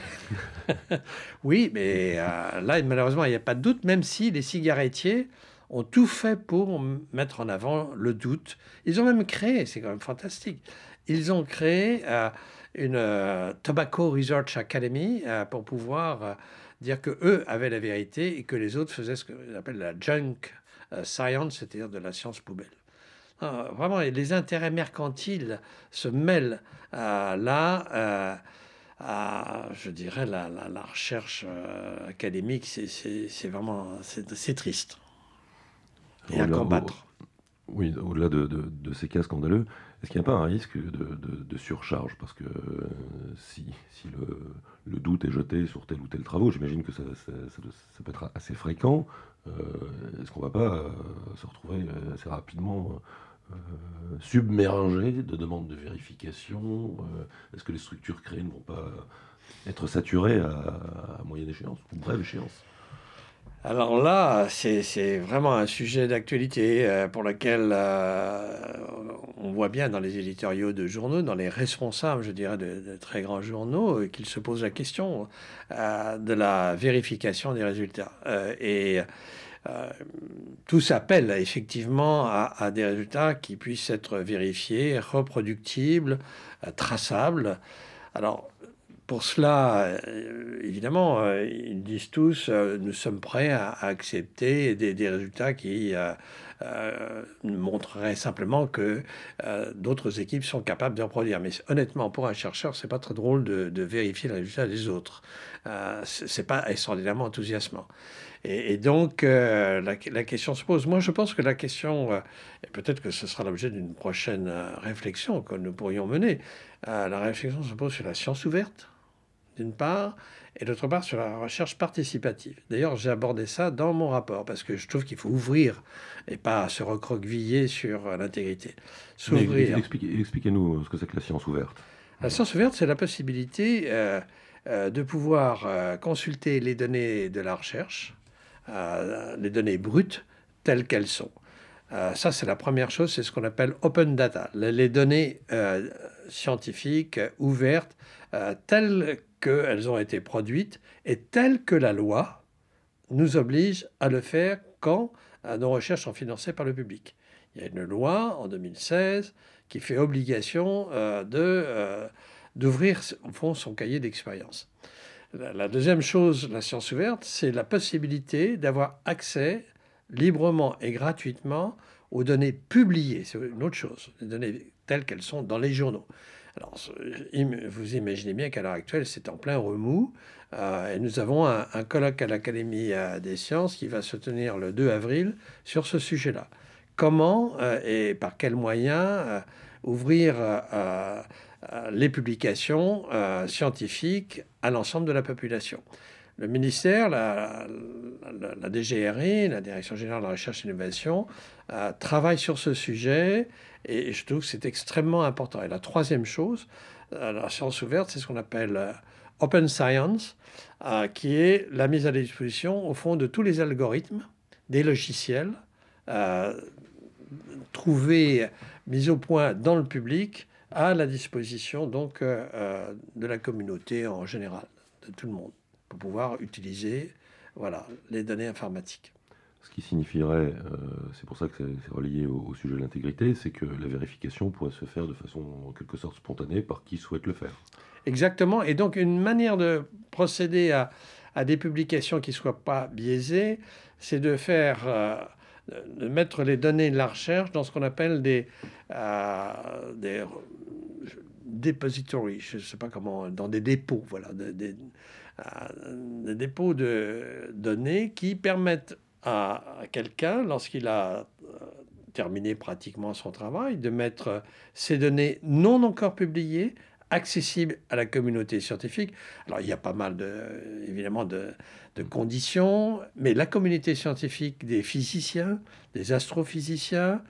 oui, mais euh, là, malheureusement, il n'y a pas de doute, même si les cigarettiers ont tout fait pour m- mettre en avant le doute. Ils ont même créé, c'est quand même fantastique, ils ont créé euh, une euh, Tobacco Research Academy euh, pour pouvoir euh, dire que eux avaient la vérité et que les autres faisaient ce qu'on appelle la junk euh, science, c'est-à-dire de la science poubelle. Ah, vraiment, et les intérêts mercantiles se mêlent euh, là. euh, à, je dirais, la, la, la recherche euh, académique, c'est, c'est, c'est vraiment c'est, c'est triste. Et à au-delà, au- combattre. oui, au-delà de, de- de ces cas scandaleux, est-ce qu'il n'y a pas un risque de, de- de surcharge? Parce que euh, si, si le, le doute est jeté sur tel ou tel travaux, j'imagine que ça, ça- ça doit- ça peut être assez fréquent. Euh, est-ce qu'on ne va pas euh, se retrouver euh, assez rapidement euh, submergé de demandes de vérification? Euh, Est-ce que les structures créées ne vont pas être saturées à, à moyenne échéance ou brève échéance? Alors là, c'est, c'est vraiment un sujet d'actualité euh, pour lequel euh, on voit bien dans les éditoriaux de journaux, dans les responsables, je dirais, de, de très grands journaux, euh, qu'ils se posent la question euh, de la vérification des résultats. Euh, et Euh, tout s'appelle effectivement à, à des résultats qui puissent être vérifiés, reproductibles, euh, traçables. Alors, pour cela, euh, évidemment, euh, ils disent tous, euh, nous sommes prêts à, à accepter des, des résultats qui euh, euh, montreraient simplement que euh, d'autres équipes sont capables de reproduire. Mais honnêtement, pour un chercheur, c'est pas très drôle de, de vérifier les résultats des autres. Euh, c'est c'est pas extraordinairement enthousiasmant. Et, et donc, euh, la, la question se pose. Moi, je pense que la question, euh, et peut-être que ce sera l'objet d'une prochaine euh, réflexion que nous pourrions mener, euh, la réflexion se pose sur la science ouverte, d'une part, et d'autre part sur la recherche participative. D'ailleurs, j'ai abordé ça dans mon rapport, parce que je trouve qu'il faut ouvrir et pas se recroqueviller sur euh, l'intégrité. Mais S'ouvrir. expliquez- expliquez-nous ce que c'est que la science ouverte. La science ouverte, c'est la possibilité euh, euh, de pouvoir euh, consulter les données de la recherche, euh, les données brutes telles qu'elles sont. Euh, ça, c'est la première chose, c'est ce qu'on appelle open data, les, les données euh, scientifiques euh, ouvertes, euh, telles qu'elles ont été produites et telles que la loi nous oblige à le faire quand euh, nos recherches sont financées par le public. Il y a une loi en deux mille seize qui fait obligation euh, de, euh, d'ouvrir au fond son cahier d'expérience. La, la deuxième chose, la science ouverte, c'est la possibilité d'avoir accès librement et gratuitement aux données publiées. C'est une autre chose, les données telles qu'elles sont dans les journaux. Alors, vous imaginez bien qu'à l'heure actuelle, c'est en plein remous. Euh, et nous avons un, un colloque à l'Académie des sciences qui va se tenir le deux avril sur ce sujet-là. Comment euh, et par quels moyens euh, ouvrir euh, euh, les publications euh, scientifiques à l'ensemble de la population. Le ministère, la, la, la D G R I, la Direction générale de la recherche et de l'innovation, euh, travaille sur ce sujet et je trouve que c'est extrêmement important. Et la troisième chose, euh, la science ouverte, c'est ce qu'on appelle euh, Open Science, euh, qui est la mise à disposition, au fond, de tous les algorithmes, des logiciels, euh, trouvés, mis au point dans le public, à la disposition donc euh, de la communauté en général, de tout le monde, pour pouvoir utiliser voilà, les données informatiques. Ce qui signifierait, euh, c'est pour ça que c'est relié au, au sujet de l'intégrité, c'est que la vérification pourrait se faire de façon en quelque sorte spontanée par qui souhaite le faire. Exactement, et donc une manière de procéder à, à des publications qui ne soient pas biaisées, c'est de faire... Euh, de mettre les données de la recherche dans ce qu'on appelle des, euh, des depositories, je ne sais pas comment, dans des dépôts, voilà, des, des, euh, des dépôts de données qui permettent à, à quelqu'un, lorsqu'il a euh, terminé pratiquement son travail, de mettre ces données non encore publiées, accessibles à la communauté scientifique. Alors, il y a pas mal, de, évidemment, de, de conditions, mais la communauté scientifique des physiciens, des astrophysiciens,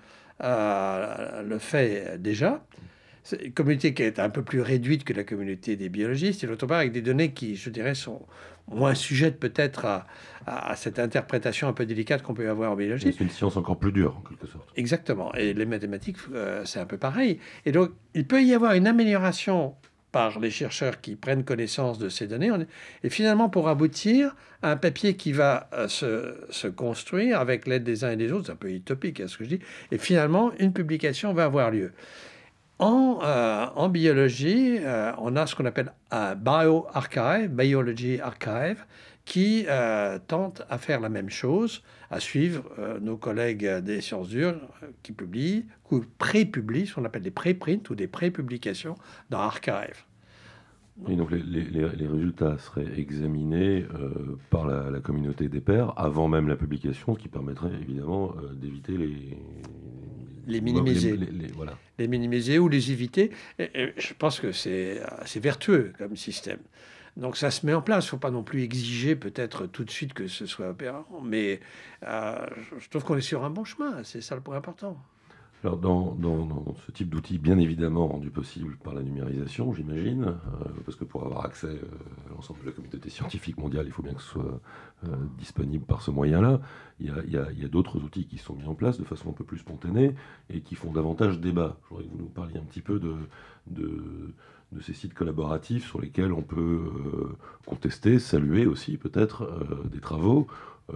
euh, le fait déjà. C'est une communauté qui est un peu plus réduite que la communauté des biologistes, et d'autre part avec des données qui, je dirais, sont moins sujettes peut-être à, à, à cette interprétation un peu délicate qu'on peut avoir en biologie. C'est une science encore plus dure, en quelque sorte. Exactement. Et les mathématiques, euh, c'est un peu pareil. Et donc, il peut y avoir une amélioration par les chercheurs qui prennent connaissance de ces données, et finalement pour aboutir à un papier qui va euh, se, se construire avec l'aide des uns et des autres, c'est un peu utopique hein, ce que je dis, et finalement une publication va avoir lieu. En, euh, en biologie, euh, on a ce qu'on appelle un bioarchive, Biology Archive, qui euh, tente à faire la même chose, à suivre euh, nos collègues des sciences dures euh, qui publient, ou pré-publient, ce qu'on appelle des préprints ou des pré-publications dans Archive. Et donc les, les, les résultats seraient examinés euh, par la, la communauté des pairs avant même la publication, ce qui permettrait évidemment euh, d'éviter les... Les minimiser. Les, les, les, voilà. les minimiser ou les éviter. Et, et je pense que c'est assez vertueux comme système. Donc ça se met en place. Il ne faut pas non plus exiger peut-être tout de suite que ce soit opérant. Mais euh, je trouve qu'on est sur un bon chemin. C'est ça le point important. Alors dans, dans, dans ce type d'outil, bien évidemment rendu possible par la numérisation, j'imagine, euh, parce que pour avoir accès euh, à l'ensemble de la communauté scientifique mondiale, il faut bien que ce soit euh, disponible par ce moyen-là. Il y a, il y a, il y a d'autres outils qui sont mis en place de façon un peu plus spontanée et qui font davantage débat. Je voudrais que vous nous parliez un petit peu de, de, de ces sites collaboratifs sur lesquels on peut euh, contester, saluer aussi peut-être euh, des travaux, euh,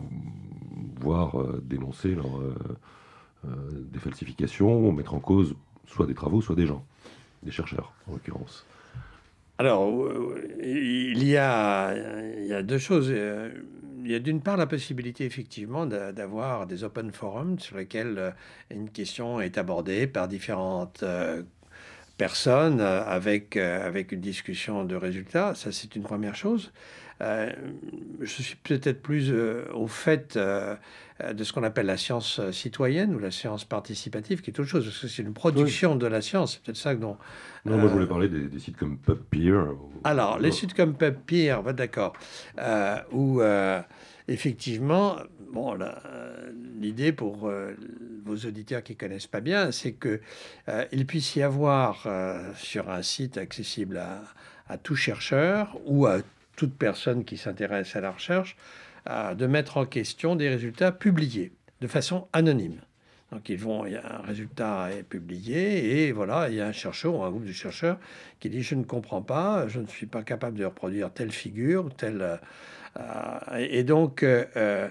voire euh, dénoncer leur... Euh, Euh, des falsifications, mettre en cause soit des travaux, soit des gens, des chercheurs en l'occurrence. Alors, il y a, il y a deux choses. Il y a d'une part la possibilité effectivement d'avoir des open forums sur lesquels une question est abordée par différentes personnes avec, avec une discussion de résultats. Ça, c'est une première chose. Euh, je suis peut-être plus euh, au fait euh, de ce qu'on appelle la science citoyenne ou la science participative, qui est autre chose, parce que c'est une production oui. de la science. C'est peut-être ça que dont... Non, euh, moi je voulais parler des, des sites comme PubPeer. Ou... Alors, les sites comme PubPeer, bah, d'accord, euh, où effectivement, bon, l'idée pour euh, vos auditeurs qui ne connaissent pas bien, c'est qu'il euh, puisse y avoir euh, sur un site accessible à, à tout chercheur ou à toute personne qui s'intéresse à la recherche, euh, de mettre en question des résultats publiés de façon anonyme. Donc ils vont, il y a un résultat est publié et voilà, il y a un chercheur ou un groupe de chercheurs qui dit je ne comprends pas, je ne suis pas capable de reproduire telle figure, telle euh, et donc euh, euh,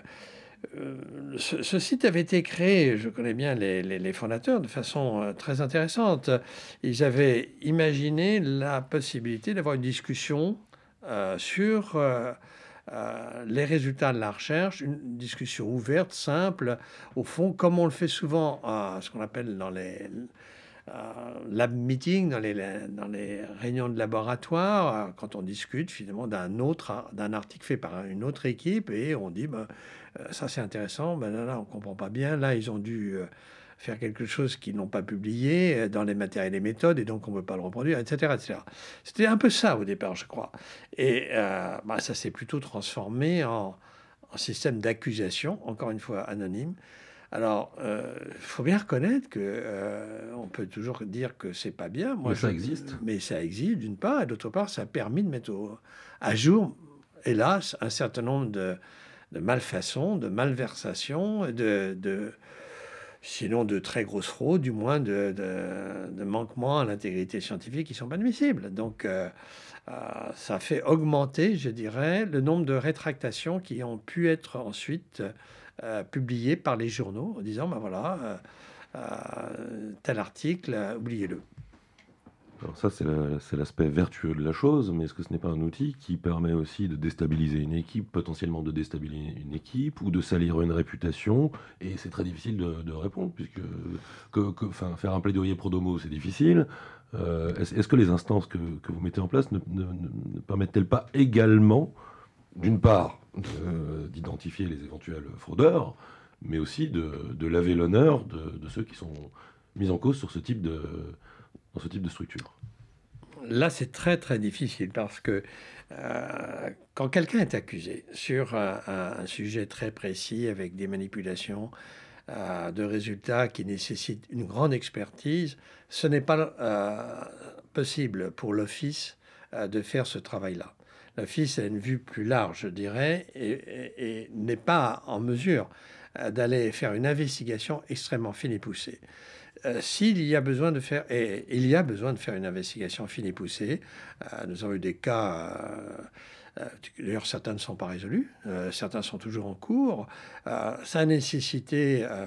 ce, ce site avait été créé, je connais bien les, les, les fondateurs, de façon euh, très intéressante. Ils avaient imaginé la possibilité d'avoir une discussion euh, sur euh, euh, les résultats de la recherche, une discussion ouverte, simple, au fond, comme on le fait souvent à ce qu'on appelle dans les euh, lab meetings, dans les, dans les réunions de laboratoire, euh, quand on discute finalement d'un autre, d'un article fait par une autre équipe, et on dit, ben, euh, ça c'est intéressant, ben là, là on ne comprend pas bien, là ils ont dû euh, faire quelque chose qu'ils n'ont pas publié euh, dans les matériels et méthodes, et donc on ne peut pas le reproduire, et cetera, et cetera. C'était un peu ça au départ, je crois. Et euh, ben, ça s'est plutôt transformé en, en système d'accusation, encore une fois anonyme. Alors, il euh, faut bien reconnaître que euh, on peut toujours dire que c'est pas bien. Moi, mais ça je, existe. Mais ça existe, d'une part, et d'autre part, ça a permis de mettre au, à jour, hélas, un certain nombre de, de malfaçons, de malversations, de, de, sinon de très grosses fraudes, du moins de, de, de manquements à l'intégrité scientifique qui sont pas admissibles. Donc, euh, euh, ça fait augmenter, je dirais, le nombre de rétractations qui ont pu être ensuite euh, publiées par les journaux en disant, ben voilà, euh, euh, tel article, euh, oubliez-le. Alors ça, c'est, la, c'est l'aspect vertueux de la chose, mais est-ce que ce n'est pas un outil qui permet aussi de déstabiliser une équipe, potentiellement de déstabiliser une équipe, ou de salir une réputation? Et c'est très difficile de, de répondre, puisque que, que, enfin, faire un plaidoyer pro domo, c'est difficile. Euh, est-ce, est-ce que les instances que, que vous mettez en place ne, ne, ne permettent-elles pas également, d'une part, de, d'identifier les éventuels fraudeurs, mais aussi de, de laver l'honneur de, de ceux qui sont mis en cause sur ce type de... dans ce type de structure? Là, c'est très, très difficile parce que euh, quand quelqu'un est accusé sur un, un, un sujet très précis avec des manipulations euh, de résultats qui nécessitent une grande expertise, ce n'est pas euh, possible pour l'Office euh, de faire ce travail-là. L'Office a une vue plus large, je dirais, et, et, et n'est pas en mesure euh, d'aller faire une investigation extrêmement fine et poussée. Euh, s'il y a besoin de faire, et il y a besoin de faire une investigation fine et poussée, euh, nous avons eu des cas, euh, euh, d'ailleurs certains ne sont pas résolus, euh, certains sont toujours en cours, euh, ça a nécessité euh,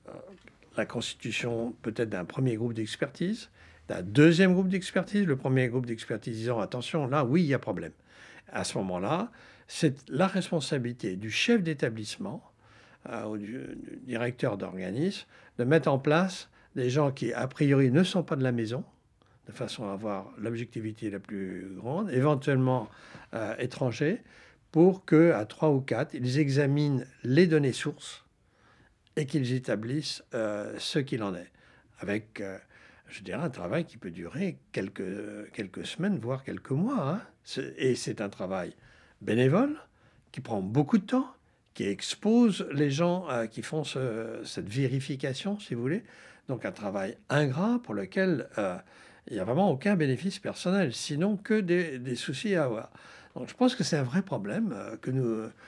la constitution peut-être d'un premier groupe d'expertise, d'un deuxième groupe d'expertise, le premier groupe d'expertise disant attention, là oui il y a problème. À ce moment-là, c'est la responsabilité du chef d'établissement euh, ou du, du directeur d'organisme de mettre en place des gens qui, a priori, ne sont pas de la maison, de façon à avoir l'objectivité la plus grande, éventuellement euh, étrangers, pour qu'à trois ou quatre, ils examinent les données sources et qu'ils établissent euh, ce qu'il en est, avec, euh, je dirais, un travail qui peut durer quelques, quelques semaines, voire quelques mois. Hein. C'est, et c'est un travail bénévole, qui prend beaucoup de temps, qui expose les gens euh, qui font ce, cette vérification, si vous voulez. Donc un travail ingrat pour lequel euh, il n'y a vraiment aucun bénéfice personnel, sinon que des, des soucis à avoir. Donc je pense que c'est un vrai problème euh, que nous... Euh,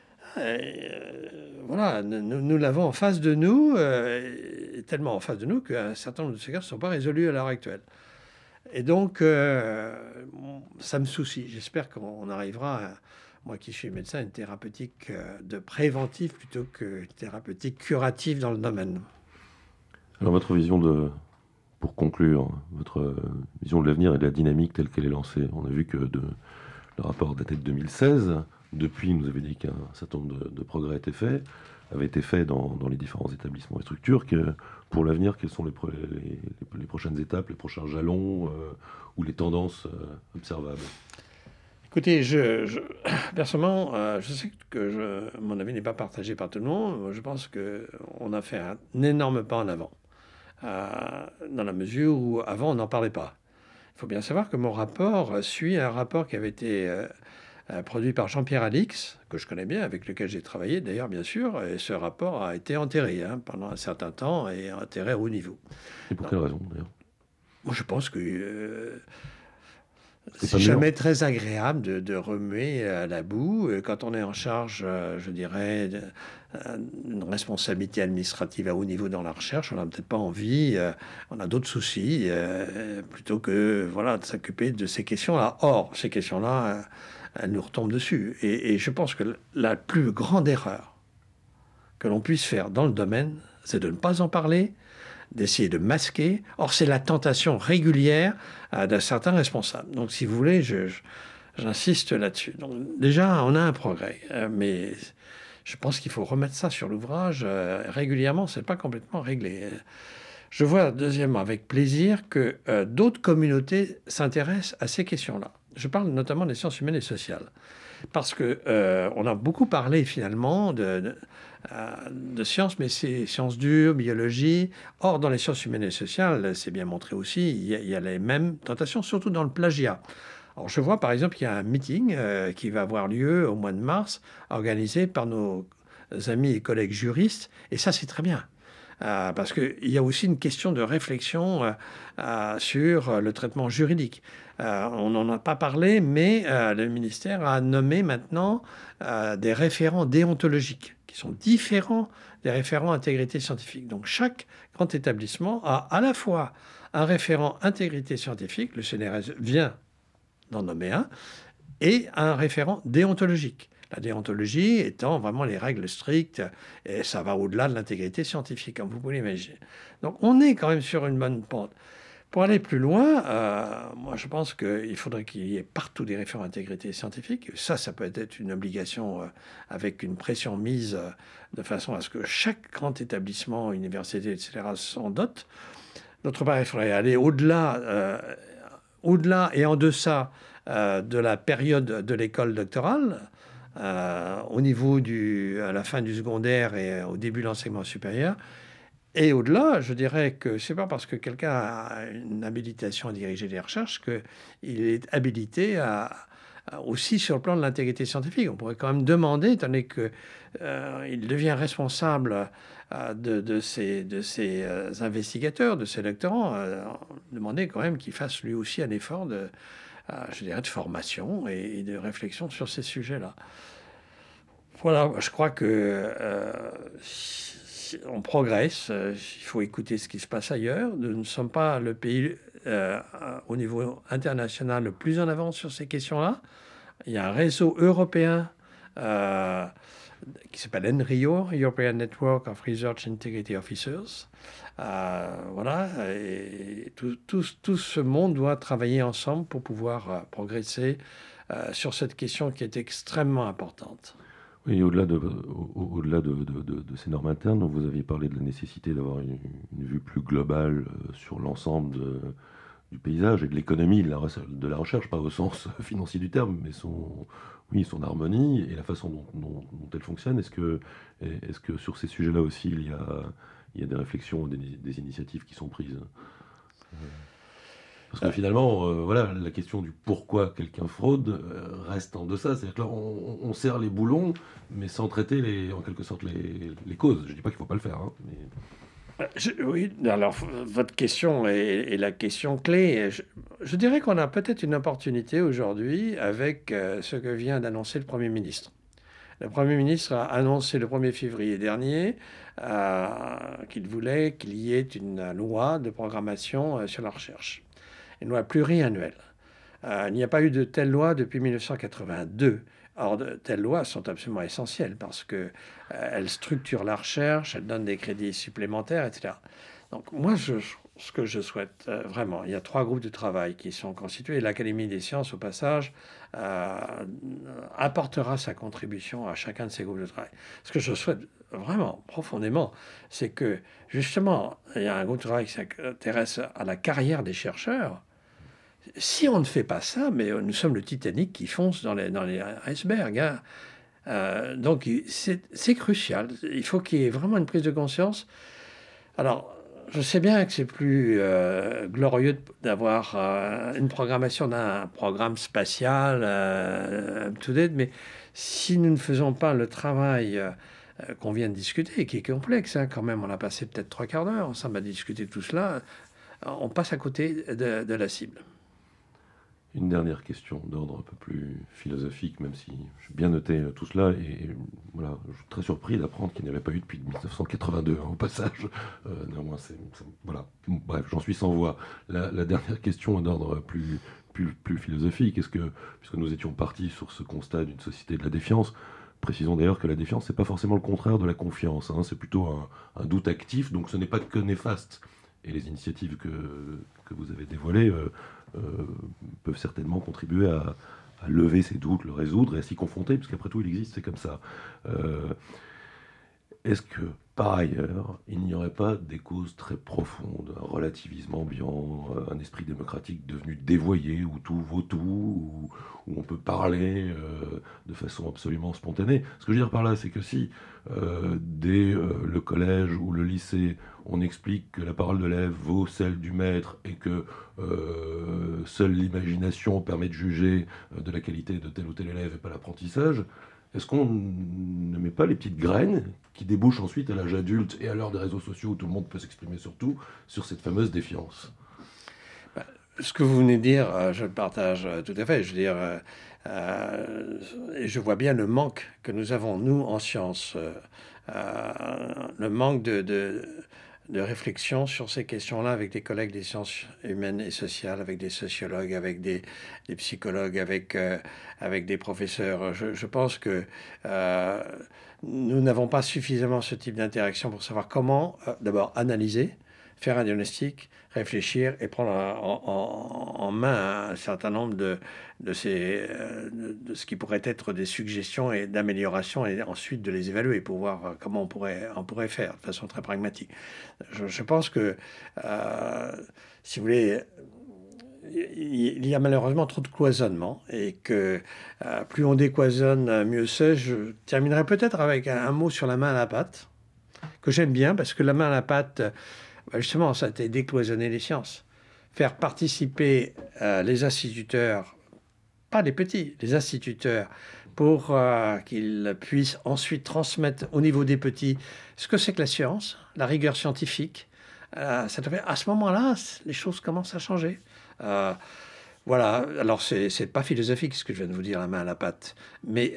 euh, voilà, nous, nous l'avons en face de nous, euh, tellement en face de nous qu'un certain nombre de ces cas ne sont pas résolus à l'heure actuelle. Et donc, euh, ça me soucie. J'espère qu'on arrivera, à, moi qui suis médecin, à une thérapeutique de préventif plutôt que une thérapeutique curative dans le domaine. Alors votre vision de, pour conclure, votre vision de l'avenir et de la dynamique telle qu'elle est lancée, on a vu que de, le rapport datait de deux mille seize, depuis vous avez dit qu'un certain nombre de, de progrès étaient faits, avaient été faits dans, dans les différents établissements et structures, que pour l'avenir, quelles sont les, pro, les, les prochaines étapes, les prochains jalons euh, ou les tendances euh, observables? Écoutez, je, je, personnellement, euh, je sais que je, mon avis n'est pas partagé par tout le monde. Je pense qu'on a fait un, un énorme pas en avant. Euh, dans la mesure où avant on n'en parlait pas. Il faut bien savoir que mon rapport suit un rapport qui avait été euh, euh, produit par Jean-Pierre Alix, que je connais bien, avec lequel j'ai travaillé d'ailleurs bien sûr, et ce rapport a été enterré hein, pendant un certain temps et enterré à haut niveau. Et pour quelle raison d'ailleurs? Moi je pense que euh, C'est, c'est jamais très agréable de, de remuer à la boue. Quand on est en charge, euh, je dirais, d'une responsabilité administrative à haut niveau dans la recherche, on n'a peut-être pas envie, euh, on a d'autres soucis, euh, plutôt que voilà, de s'occuper de ces questions-là. Or, ces questions-là, euh, elles nous retombent dessus. Et, et je pense que la plus grande erreur que l'on puisse faire dans le domaine, c'est de ne pas en parler, d'essayer de masquer. Or, c'est la tentation régulière euh, d'un certain responsable. Donc, si vous voulez, je, je, j'insiste là-dessus. Donc, déjà, on a un progrès, euh, mais je pense qu'il faut remettre ça sur l'ouvrage euh, régulièrement. C'est pas complètement réglé. Je vois, deuxièmement, avec plaisir que euh, d'autres communautés s'intéressent à ces questions-là. Je parle notamment des sciences humaines et sociales. Parce qu'on euh, a beaucoup parlé, finalement, de... de de sciences, mais c'est sciences dures, biologie. Or, dans les sciences humaines et sociales, c'est bien montré aussi, il y a, il y a les mêmes tentations, surtout dans le plagiat. Alors, je vois, par exemple, qu'il y a un meeting euh, qui va avoir lieu au mois de mars, organisé par nos amis et collègues juristes, et ça, c'est très bien. Euh, parce qu'il y a aussi une question de réflexion euh, euh, sur le traitement juridique. Euh, on n'en a pas parlé, mais euh, le ministère a nommé maintenant euh, des référents déontologiques qui sont différents des référents intégrité scientifique. Donc chaque grand établissement a à la fois un référent intégrité scientifique, le C N R S vient d'en nommer un, et un référent déontologique. La déontologie étant vraiment les règles strictes, et ça va au-delà de l'intégrité scientifique, comme vous pouvez l'imaginer. Donc on est quand même sur une bonne pente. Pour aller plus loin, euh, moi je pense qu'il faudrait qu'il y ait partout des référents intégrité scientifique. Ça, ça peut être une obligation euh, avec une pression mise euh, de façon à ce que chaque grand établissement, université, et cetera s'en dote. D'autre part, il faudrait aller au-delà, euh, au-delà et en deçà euh, de la période de l'école doctorale. Euh, au niveau du, à la fin du secondaire et au début de l'enseignement supérieur. Et au-delà, je dirais que c'est pas parce que quelqu'un a une habilitation à diriger des recherches qu'il est habilité à, à, aussi sur le plan de l'intégrité scientifique. On pourrait quand même demander, étant donné qu'il euh, devient responsable euh, de, de ces, de ces euh, investigateurs, de ces doctorants, euh, demander quand même qu'il fasse lui aussi un effort de, euh, je dirais, de formation et, et de réflexion sur ces sujets-là. Voilà, je crois que euh, on progresse. Il faut écouter ce qui se passe ailleurs. Nous ne sommes pas le pays euh, au niveau international le plus en avance sur ces questions-là. Il y a un réseau européen euh, qui s'appelle ENRIO, European Network of Research Integrity Officers. Euh, voilà, et tout, tout, tout ce monde doit travailler ensemble pour pouvoir euh, progresser euh, sur cette question qui est extrêmement importante. Oui, au-delà de, au, au-delà de, de, de, de ces normes internes, donc vous aviez parlé de la nécessité d'avoir une, une vue plus globale euh, sur l'ensemble de, du paysage et de l'économie de la, de la recherche, pas au sens financier du terme, mais son, oui, son harmonie et la façon dont, dont, dont elle fonctionne. Est-ce que, est-ce que sur ces sujets-là aussi, il y a, il y a des réflexions, des, des initiatives qui sont prises ? Parce que finalement, euh, voilà, la question du pourquoi quelqu'un fraude euh, reste en deçà. C'est-à-dire que là, on, on serre les boulons, mais sans traiter les, en quelque sorte les, les causes. Je ne dis pas qu'il ne faut pas le faire. Hein, mais... je, oui, alors votre question est, est la question clé. Je, je dirais qu'on a peut-être une opportunité aujourd'hui avec euh, ce que vient d'annoncer le Premier ministre. Le Premier ministre a annoncé le premier février dernier euh, qu'il voulait qu'il y ait une loi de programmation euh, sur la recherche. Une loi pluriannuelle. Euh, il n'y a pas eu de telle loi depuis mille neuf cent quatre-vingt-deux. Or, de telles lois sont absolument essentielles parce qu'elles euh, structurent la recherche, elles donnent des crédits supplémentaires, et cetera. Donc, moi, je, ce que je souhaite euh, vraiment, il y a trois groupes de travail qui sont constitués. L'Académie des sciences, au passage, euh, apportera sa contribution à chacun de ces groupes de travail. Ce que je souhaite vraiment, profondément, c'est que, justement, il y a un groupe de travail qui s'intéresse à la carrière des chercheurs. Si on ne fait pas ça, mais nous sommes le Titanic qui fonce dans les, dans les icebergs. Hein. Euh, donc, c'est, c'est crucial. Il faut qu'il y ait vraiment une prise de conscience. Alors, je sais bien que c'est plus euh, glorieux d'avoir euh, une programmation d'un programme spatial euh, up-to-date, mais si nous ne faisons pas le travail euh, qu'on vient de discuter, qui est complexe, hein, quand même, on a passé peut-être trois quarts d'heure ensemble à discuter de tout cela, on passe à côté de, de la cible. Une dernière question d'ordre un peu plus philosophique, même si j'ai bien noté euh, tout cela, et, et voilà, je suis très surpris d'apprendre qu'il n'y avait pas eu depuis dix-neuf cent quatre-vingt-deux, hein, au passage. Euh, néanmoins, c'est, c'est- voilà. Bref, j'en suis sans voix. La, la dernière question d'ordre plus, plus, plus philosophique, est-ce que, puisque nous étions partis sur ce constat d'une société de la défiance, précisons d'ailleurs que la défiance, c'est pas forcément le contraire de la confiance, hein, c'est plutôt un, un doute actif, donc ce n'est pas que néfaste. Et les initiatives que, que vous avez dévoilées euh, euh, peuvent certainement contribuer à, à lever ces doutes, le résoudre et à s'y confronter, parce qu'après tout, il existe, c'est comme ça. Euh, est-ce que, par ailleurs, il n'y aurait pas des causes très profondes, un relativisme ambiant, un esprit démocratique devenu dévoyé, où tout vaut tout, où, où on peut parler euh, de façon absolument spontanée? Ce que je veux dire par là, c'est que si, euh, dès euh, le collège ou le lycée, on explique que la parole de l'élève vaut celle du maître et que euh, seule l'imagination permet de juger euh, de la qualité de tel ou tel élève et pas l'apprentissage, est-ce qu'on ne met pas les petites graines qui débouchent ensuite à l'âge adulte et à l'heure des réseaux sociaux où tout le monde peut s'exprimer sur tout, sur cette fameuse défiance? Ce que vous venez de dire, euh, je le partage euh, tout à fait. Je veux dire, euh, euh, et je vois bien le manque que nous avons, nous, en sciences, euh, euh, le manque de, de, de réflexion sur ces questions-là avec des collègues des sciences humaines et sociales, avec des sociologues, avec des, des psychologues, avec, euh, avec des professeurs. Je, je pense que euh, nous n'avons pas suffisamment ce type d'interaction pour savoir comment, euh, d'abord, analyser, faire un diagnostic, réfléchir et prendre en, en- en main un certain nombre de, de, ces, euh, de, de ce qui pourrait être des suggestions et d'amélioration, et ensuite de les évaluer pour voir euh, comment on pourrait, on pourrait faire de façon très pragmatique. Je, je pense que, euh, si vous voulez, il y a malheureusement trop de cloisonnement et que euh, plus on décloisonne, mieux c'est. Je terminerai peut-être avec un, un mot sur la main à la pâte, que j'aime bien, parce que la main à la pâte, bah, justement, ça a été décloisonner les sciences. Faire participer euh, les instituteurs, pas les petits, les instituteurs, pour euh, qu'ils puissent ensuite transmettre au niveau des petits ce que c'est que la science, la rigueur scientifique. Euh, ça devait- à ce moment-là, les choses commencent à changer. Euh, voilà, alors c'est, c'est pas philosophique ce que je viens de vous dire, la main à la pâte, mais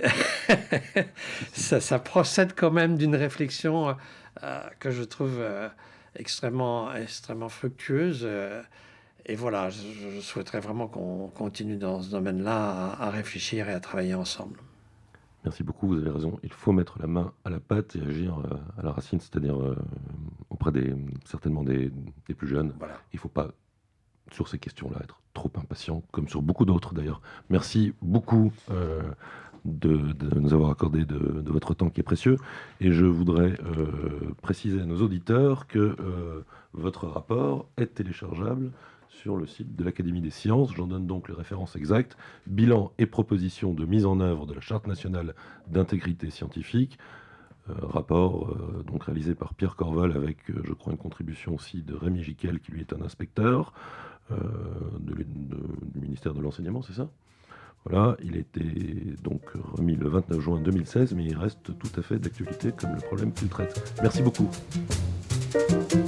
ça, ça procède quand même d'une réflexion euh, que je trouve euh, extrêmement, extrêmement fructueuse. euh, et voilà, je, je souhaiterais vraiment qu'on continue dans ce domaine-là à, à réfléchir et à travailler ensemble. Merci beaucoup, vous avez raison. Il faut mettre la main à la pâte et agir euh, à la racine, c'est-à-dire euh, auprès des, certainement des, des plus jeunes. Voilà. Il ne faut pas, sur ces questions-là, être trop impatient, comme sur beaucoup d'autres d'ailleurs. Merci beaucoup euh, de, de nous avoir accordé de, de votre temps qui est précieux. Et je voudrais euh, préciser à nos auditeurs que euh, votre rapport est téléchargeable sur le site de l'Académie des sciences. J'en donne donc les références exactes. Bilan et propositions de mise en œuvre de la Charte nationale d'intégrité scientifique. Euh, rapport euh, donc réalisé par Pierre Corval avec, euh, je crois, une contribution aussi de Rémi Giquel, qui lui est un inspecteur euh, de, de, du ministère de l'Enseignement, c'est ça? Voilà, il a été donc remis le vingt-neuf juin deux mille seize, mais il reste tout à fait d'actualité comme le problème qu'il traite. Merci beaucoup.